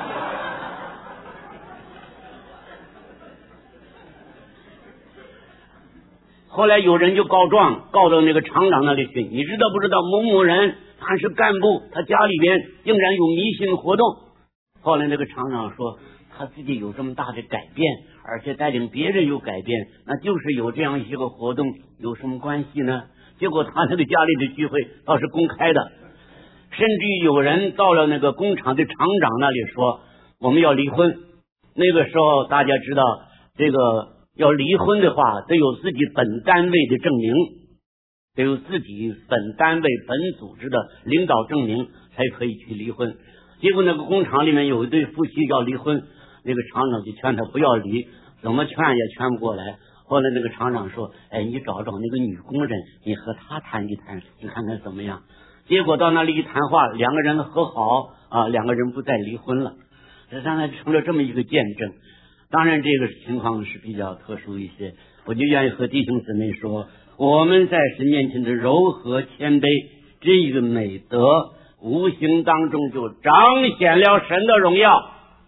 后来有人就告状，告到那个厂长那里去。你知道不知道某某人他是干部，他家里边竟然有迷信活动。后来那个厂长说，他自己有这么大的改变，而且带领别人有改变，那就是有这样一些个活动，有什么关系呢？结果他那个家里的聚会倒是公开的，甚至于有人到了那个工厂的厂长那里说，我们要离婚。那个时候大家知道，这个要离婚的话，得有自己本单位的证明，得有自己本单位本组织的领导证明才可以去离婚。结果那个工厂里面有一对夫妻要离婚，那个厂长就劝他不要离，怎么劝也劝不过来。后来那个厂长说：“你找找那个女工人，你和她谈一谈，你看看怎么样？”结果到那里一谈话，两个人和好两个人不再离婚了，这当然成了这么一个见证。当然这个情况是比较特殊一些，我就愿意和弟兄姊妹说，我们在神面前的柔和谦卑这一个美德，无形当中就彰显了神的荣耀。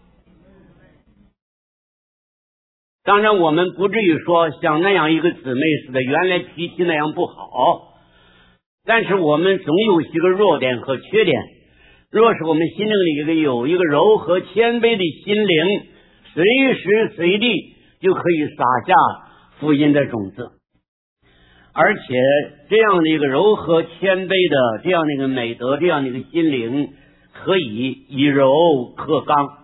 当然我们不至于说像那样一个姊妹似的，原来脾气那样不好，但是我们总有些个弱点和缺点。若是我们心灵里有一个柔和谦卑的心灵，随时随地就可以撒下福音的种子。而且这样的一个柔和谦卑的这样的一个美德，这样的一个心灵，可以以柔克刚。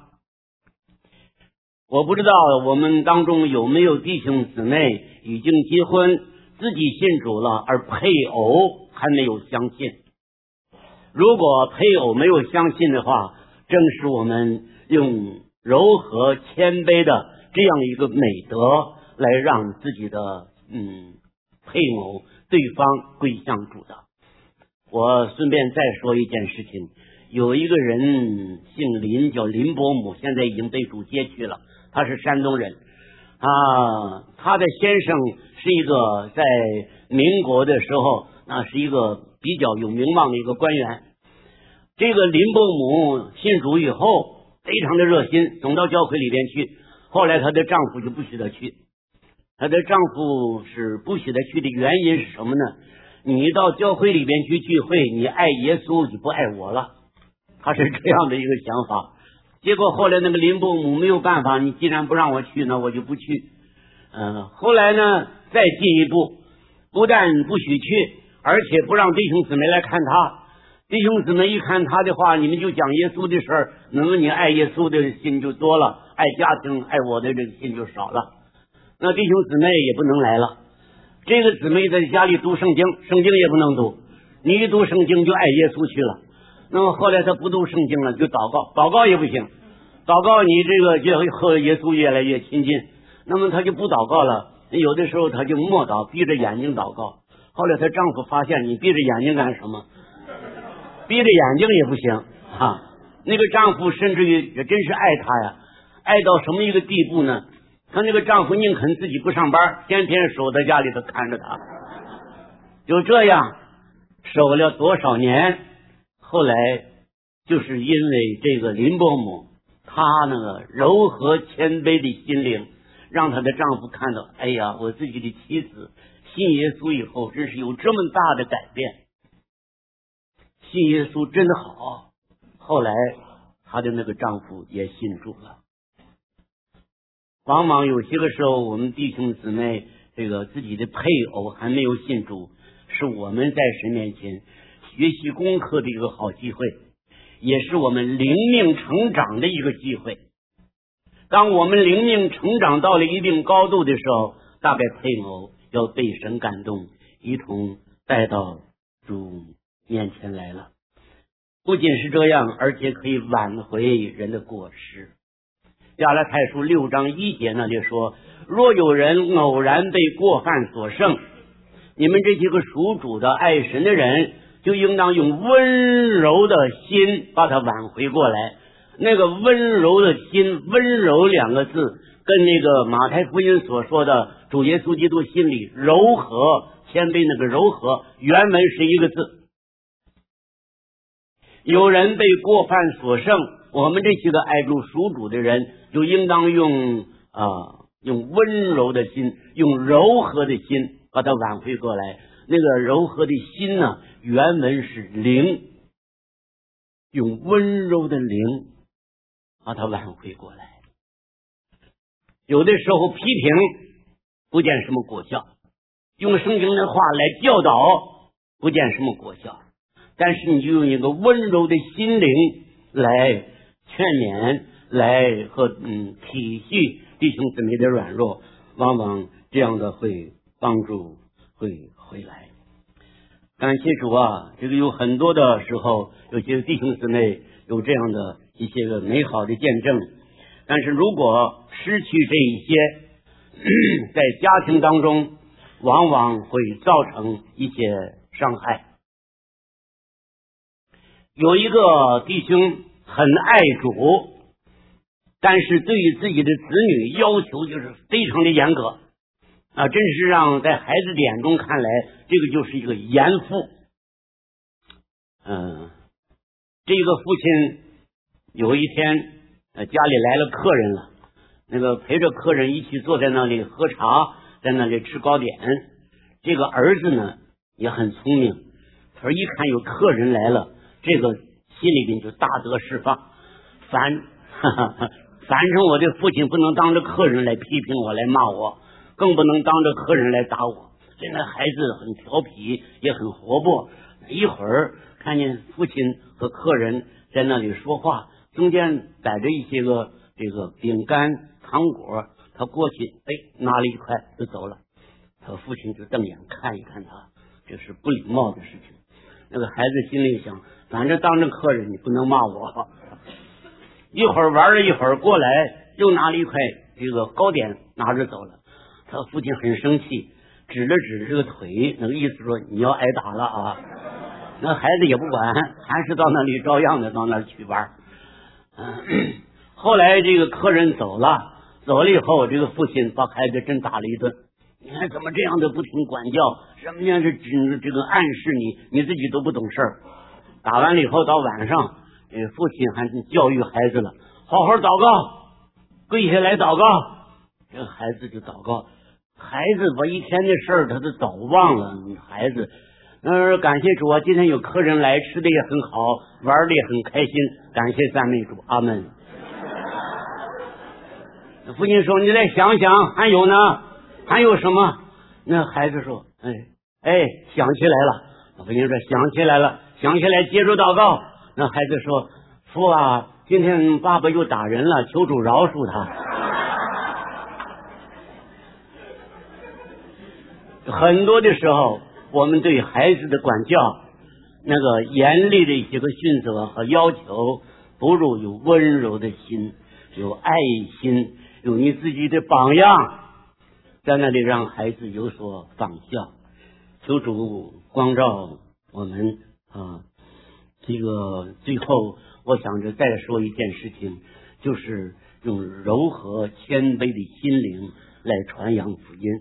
我不知道我们当中有没有弟兄姊妹已经结婚，自己信主了，而配偶还没有相信。如果配偶没有相信的话，正是我们用柔和谦卑的这样一个美德来让自己的配偶对方归向主的。我顺便再说一件事情，有一个人姓林，叫林伯母，现在已经被主接去了，他是山东人他的先生是一个在民国的时候是一个比较有名望的一个官员。这个林伯母信主以后非常的热心，总到教会里边去。后来她的丈夫就不许她去，她的丈夫是不许她去的原因是什么呢？你到教会里边去聚会，你爱耶稣就不爱我了，他是这样的一个想法。结果后来那个林伯母没有办法，你既然不让我去，那我就不去。后来呢再进一步，不但不许去，而且不让弟兄姊妹来看他。 弟兄姊妹一看他的话，你们就讲耶稣的事儿，那么你爱耶稣的心就多了，爱家庭爱我的这个心就少了。那弟兄姊妹也不能来了。这个姊妹在家里读圣经，圣经也不能读，你一读圣经就爱耶稣去了。那么后来他不读圣经了，就祷告，祷告也不行，祷告你这个就和耶稣越来越亲近，那么他就不祷告了。有的时候他就默祷，闭着眼睛祷告。后来她丈夫发现，你闭着眼睛干什么？闭着眼睛也不行啊！那个丈夫甚至于也真是爱她呀，爱到什么一个地步呢？她那个丈夫宁肯自己不上班，天天守在家里头看着她，就这样守了多少年。后来就是因为这个林伯母，她那个柔和谦卑的心灵，让她的丈夫看到，哎呀，我自己的妻子信耶稣以后，真是有这么大的改变。信耶稣真的好。后来她的那个丈夫也信主了。往往有些个时候，我们弟兄姊妹这个自己的配偶还没有信主，是我们在神面前学习功课的一个好机会，也是我们灵命成长的一个机会。当我们灵命成长到了一定高度的时候，大概配偶要被神感动，一同带到主面前来了。不仅是这样，而且可以挽回人的过失。加拉太书6章1节那里说，若有人偶然被过犯所胜，你们这些个属主的爱神的人，就应当用温柔的心把他挽回过来。那个温柔的心，温柔2个字跟那个马太福音所说的主耶稣基督心里柔和谦卑那个柔和，原文是一个字。有人被过犯所胜，我们这些个爱主属主的人就应当用温柔的心，用柔和的心把它挽回过来。那个柔和的心呢，原文是灵，用温柔的灵把它挽回过来。有的时候批评不见什么果效，用圣经的话来教导不见什么果效，但是你就用一个温柔的心灵来劝勉，来和体恤弟兄姊妹的软弱，往往这样的会帮助会回来。感谢主啊，这个有很多的时候，有些弟兄姊妹有这样的一些个美好的见证，但是如果失去这一些，在家庭当中往往会造成一些伤害。有一个弟兄很爱主，但是对于自己的子女要求就是非常的严格啊，真是让在孩子的眼中看来，这个就是一个严父。这个父亲有一天家里来了客人了，那个陪着客人一起坐在那里喝茶，在那里吃糕点。这个儿子呢也很聪明，他说一看有客人来了，这个心里边就大得释放，反正我的父亲不能当着客人来批评我来骂我，更不能当着客人来打我。现在孩子很调皮也很活泼，一会儿看见父亲和客人在那里说话，中间摆着一些个这个饼干糖果，他过去拿了一块就走了。他父亲就瞪眼看一看他，这是不礼貌的事情。那个孩子心里想，反正当着客人你不能骂我。一会儿玩了一会儿过来，又拿了一块这个糕点拿着走了。他父亲很生气，指了指这个腿，那个意思说你要挨打了啊。那孩子也不管，还是到那里照样的到那儿去玩。后来这个客人走了以后，这个父亲把孩子真打了一顿。你看怎么这样的不听管教，什么样是这个暗示你自己都不懂事儿。打完了以后到晚上，父亲还教育孩子了，好好祷告，跪下来祷告。这个孩子就祷告，孩子把一天的事儿他都早忘了。孩子感谢主啊，今天有客人来，吃的也很好，玩的也很开心，感谢赞美主，阿门。父亲说你再想想还有呢，还有什么？那孩子说想起来了。父亲说想起来了， 想起来接着祷告。那孩子说：“父啊，今天爸爸又打人了，求主饶恕他。”很多的时候，我们对孩子的管教，那个严厉的一些个训责和要求，不如有温柔的心，有爱心，有你自己的榜样，在那里让孩子有所仿效。求主光照我们啊！这个最后，我想着再说一件事情，就是用柔和谦卑的心灵来传扬福音。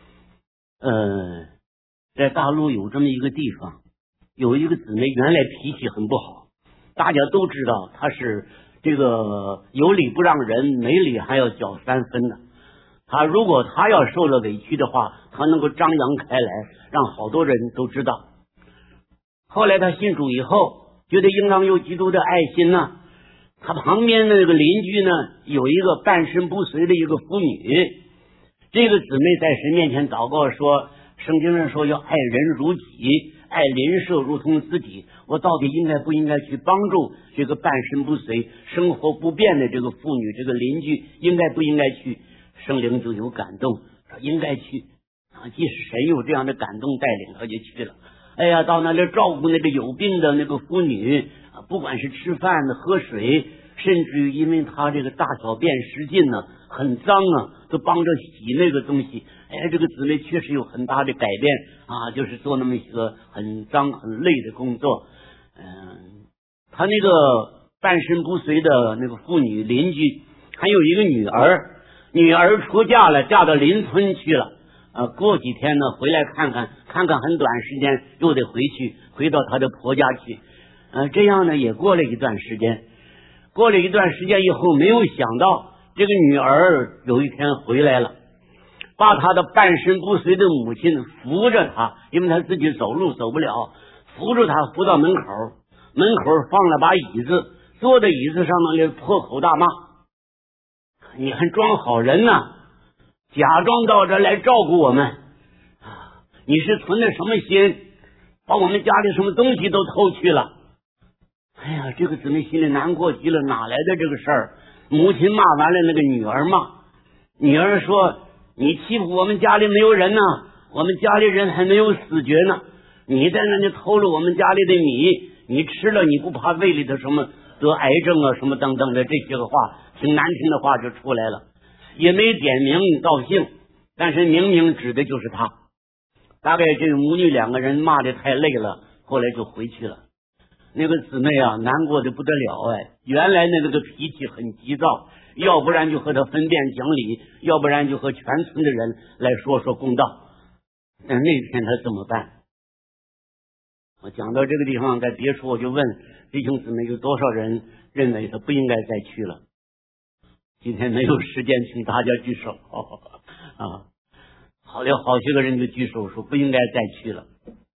在大陆有这么一个地方，有一个姊妹，原来脾气很不好，大家都知道她是这个有理不让人，没理还要搅3分的。她如果她要受了委屈的话，她能够张扬开来，让好多人都知道。后来她信主以后，觉得应当有基督的爱心呢。她旁边的那个邻居呢，有一个半身不遂的一个妇女。这个姊妹在神面前祷告说，圣经上说要爱人如己，爱邻舍如同自己。我到底应该不应该去帮助这个半身不遂、生活不便的这个妇女，这个邻居应该不应该去？圣灵就有感动，说应该去啊！即使神有这样的感动带领，他就去了。哎呀，到那里照顾那个有病的那个妇女啊，不管是吃饭的、喝水，甚至于因为他这个大小便失禁呢，很脏啊，都帮着洗那个东西。哎，这个姊妹确实有很大的改变啊，就是做那么一个很脏很累的工作。他那个半身不遂的那个妇女邻居还有一个女儿，女儿出嫁了，嫁到邻村去了。过几天呢，回来看看很短时间又得回到她的婆家去。这样呢也过了一段时间以后，没有想到这个女儿有一天回来了，把她的半身不遂的母亲扶着她，因为她自己走路走不了，扶住她扶到门口放了把椅子，坐在椅子上那里破口大骂。你还装好人呢，假装到这来照顾我们啊！你是存的什么心，把我们家里什么东西都偷去了？哎呀，这个姊妹心里难过极了，哪来的这个事儿？母亲骂完了，那个女儿骂，女儿说：“你欺负我们家里没有人呢，我们家里人还没有死绝呢，你在那里偷了我们家里的米，你吃了你不怕胃里头什么得癌症啊什么等等的这些个话，挺难听的话就出来了。”也没点名道姓，但是明明指的就是他。大概这个母女2个人骂的太累了，后来就回去了。那个姊妹啊，难过的不得了哎！原来那个脾气很急躁，要不然就和他分辨讲理，要不然就和全村的人来说公道。但那天他怎么办？我讲到这个地方，在别处我就问弟兄姊妹，有多少人认为他不应该再去了？今天没有时间，请大家举手啊！好些个人就举手说不应该再去了。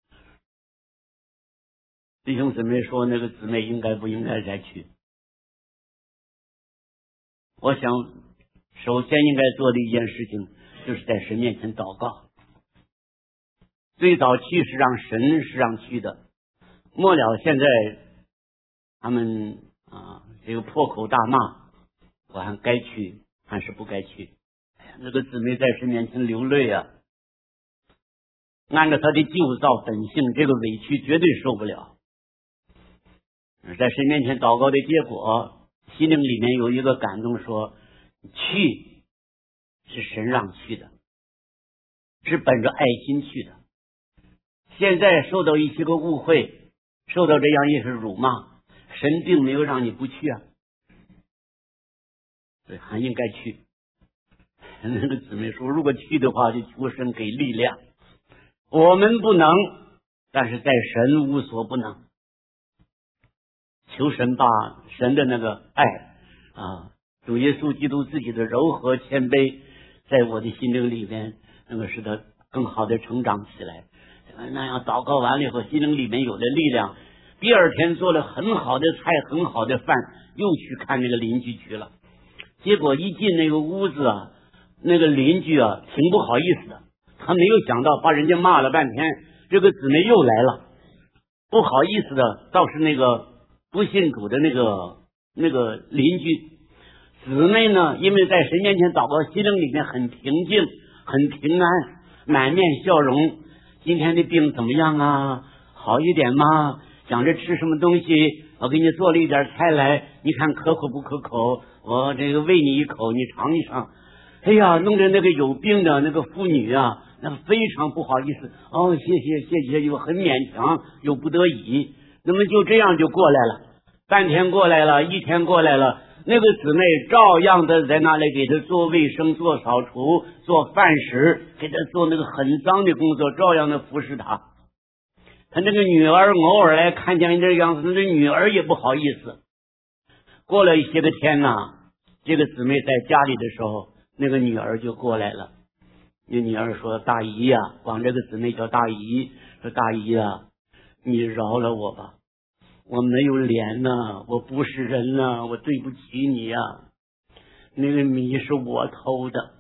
弟兄姊妹说那个姊妹应该不应该再去？我想首先应该做的一件事情就是在神面前祷告。最早去是让神是让去的，末了现在他们这个破口大骂，我还该去还是不该去？哎呀，那个姊妹在神面前流泪啊！按照他的旧造本性，这个委屈绝对受不了。在神面前祷告的结果，心灵里面有一个感动说，去是神让去的，是本着爱心去的。现在受到一些个误会，受到这样一些辱骂，神并没有让你不去啊，对，还应该去。那个姊妹说，如果去的话，就求神给力量。我们不能，但是在神无所不能。求神把神的那个爱主耶稣基督自己的柔和谦卑，在我的心灵里面，那么使得更好的成长起来。那样祷告完了以后，心灵里面有了力量，第二天做了很好的菜，很好的饭，又去看那个邻居去了。结果一进那个屋子啊，那个邻居啊挺不好意思的，他没有想到把人家骂了半天，这个姊妹又来了。 不好意思的倒是那个不信主的那个邻居。姊妹呢，因为在神面前祷告，心灵里面很平静，很平安，满面笑容。今天的病怎么样啊？好一点吗？想着吃什么东西？我给你做了一点菜来，你看可口不可口？我这个喂你一口，你尝一尝。哎呀，弄得那个有病的那个妇女啊，那非常不好意思。哦，谢谢，又很勉强，又不得已。那么就这样就过来了，半天过来了，一天过来了。那个姊妹照样的在那里给他做卫生、做扫除、做饭食，给他做那个很脏的工作，照样的服侍他。他那个女儿偶尔来看见这个样子，那女儿也不好意思。过了一些个天呐，这个姊妹在家里的时候，那个女儿就过来了。那女儿说：“大姨呀，管这个姊妹叫大姨，说大姨呀，你饶了我吧。我没有脸呢，我不是人呢，我对不起你呀。那个米是我偷的，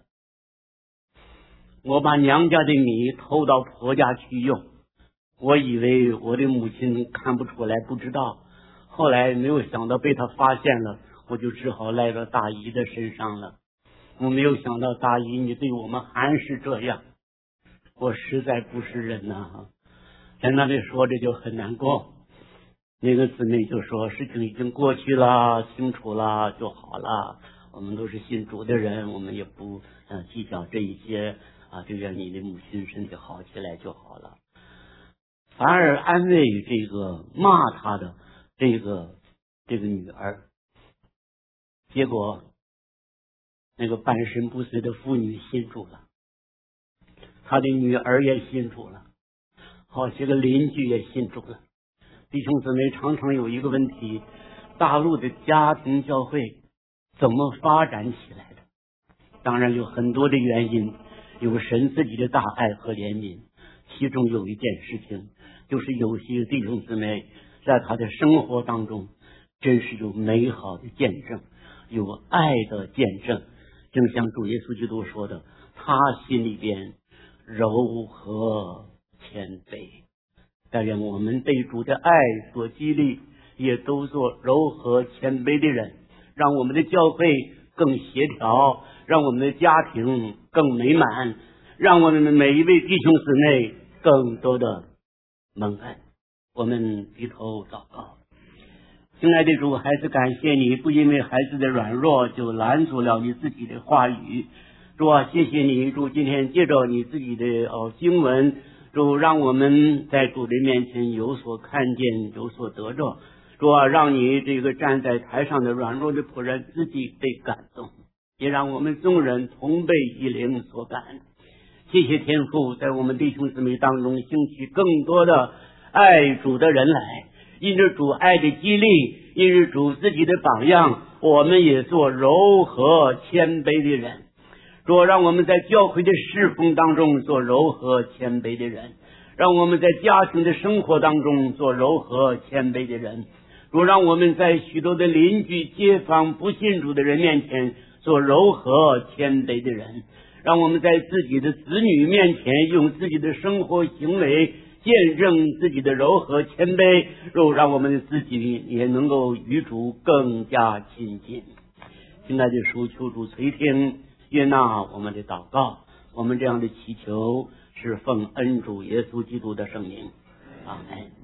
我把娘家的米偷到婆家去用，我以为我的母亲看不出来，不知道，后来没有想到被她发现了，我就只好赖到大姨的身上了。我没有想到大姨你对我们还是这样，我实在不是人呐。”在那里说着就很难过。那个姊妹就说：“事情已经过去了，清楚了就好了。我们都是信主的人，我们也不计较这一些啊，就让你的母亲身体好起来就好了。”反而安慰这个骂他的这个女儿。结果那个半身不遂的妇女信主了，他的女儿也信主了，好些个邻居也信主了。弟兄姊妹，常常有一个问题，大陆的家庭教会怎么发展起来的？当然有很多的原因，有神自己的大爱和怜悯。其中有一件事情，就是有些弟兄姊妹在他的生活当中真是有美好的见证，有爱的见证。正像主耶稣基督说的，他心里边柔和谦卑。但愿我们被主的爱所激励，也都做柔和谦卑的人，让我们的教会更协调，让我们的家庭更美满，让我们的每一位弟兄姊妹更多的蒙恩。我们低头祷告。亲爱的主，孩子感谢你，不因为孩子的软弱就拦阻了你自己的话语。主啊，谢谢你，主今天借着你自己的经文，主让我们在主的面前有所看见，有所得着。主啊，让你这个站在台上的软弱的仆人自己被感动，也让我们众人同被一灵所感。谢谢天父，在我们弟兄姊妹当中兴起更多的爱主的人来，因着主爱的激励，因着主自己的榜样，我们也做柔和谦卑的人。主，让我们在教会的侍奉当中做柔和谦卑的人，让我们在家庭的生活当中做柔和谦卑的人。主，让我们在许多的邻居街坊不信主的人面前做柔和谦卑的人，让我们在自己的子女面前用自己的生活行为见证自己的柔和谦卑，让我们自己也能够与主更加亲近。亲爱的主，求主垂听悦纳我们的祷告，我们这样的祈求是奉恩主耶稣基督的圣名，阿门。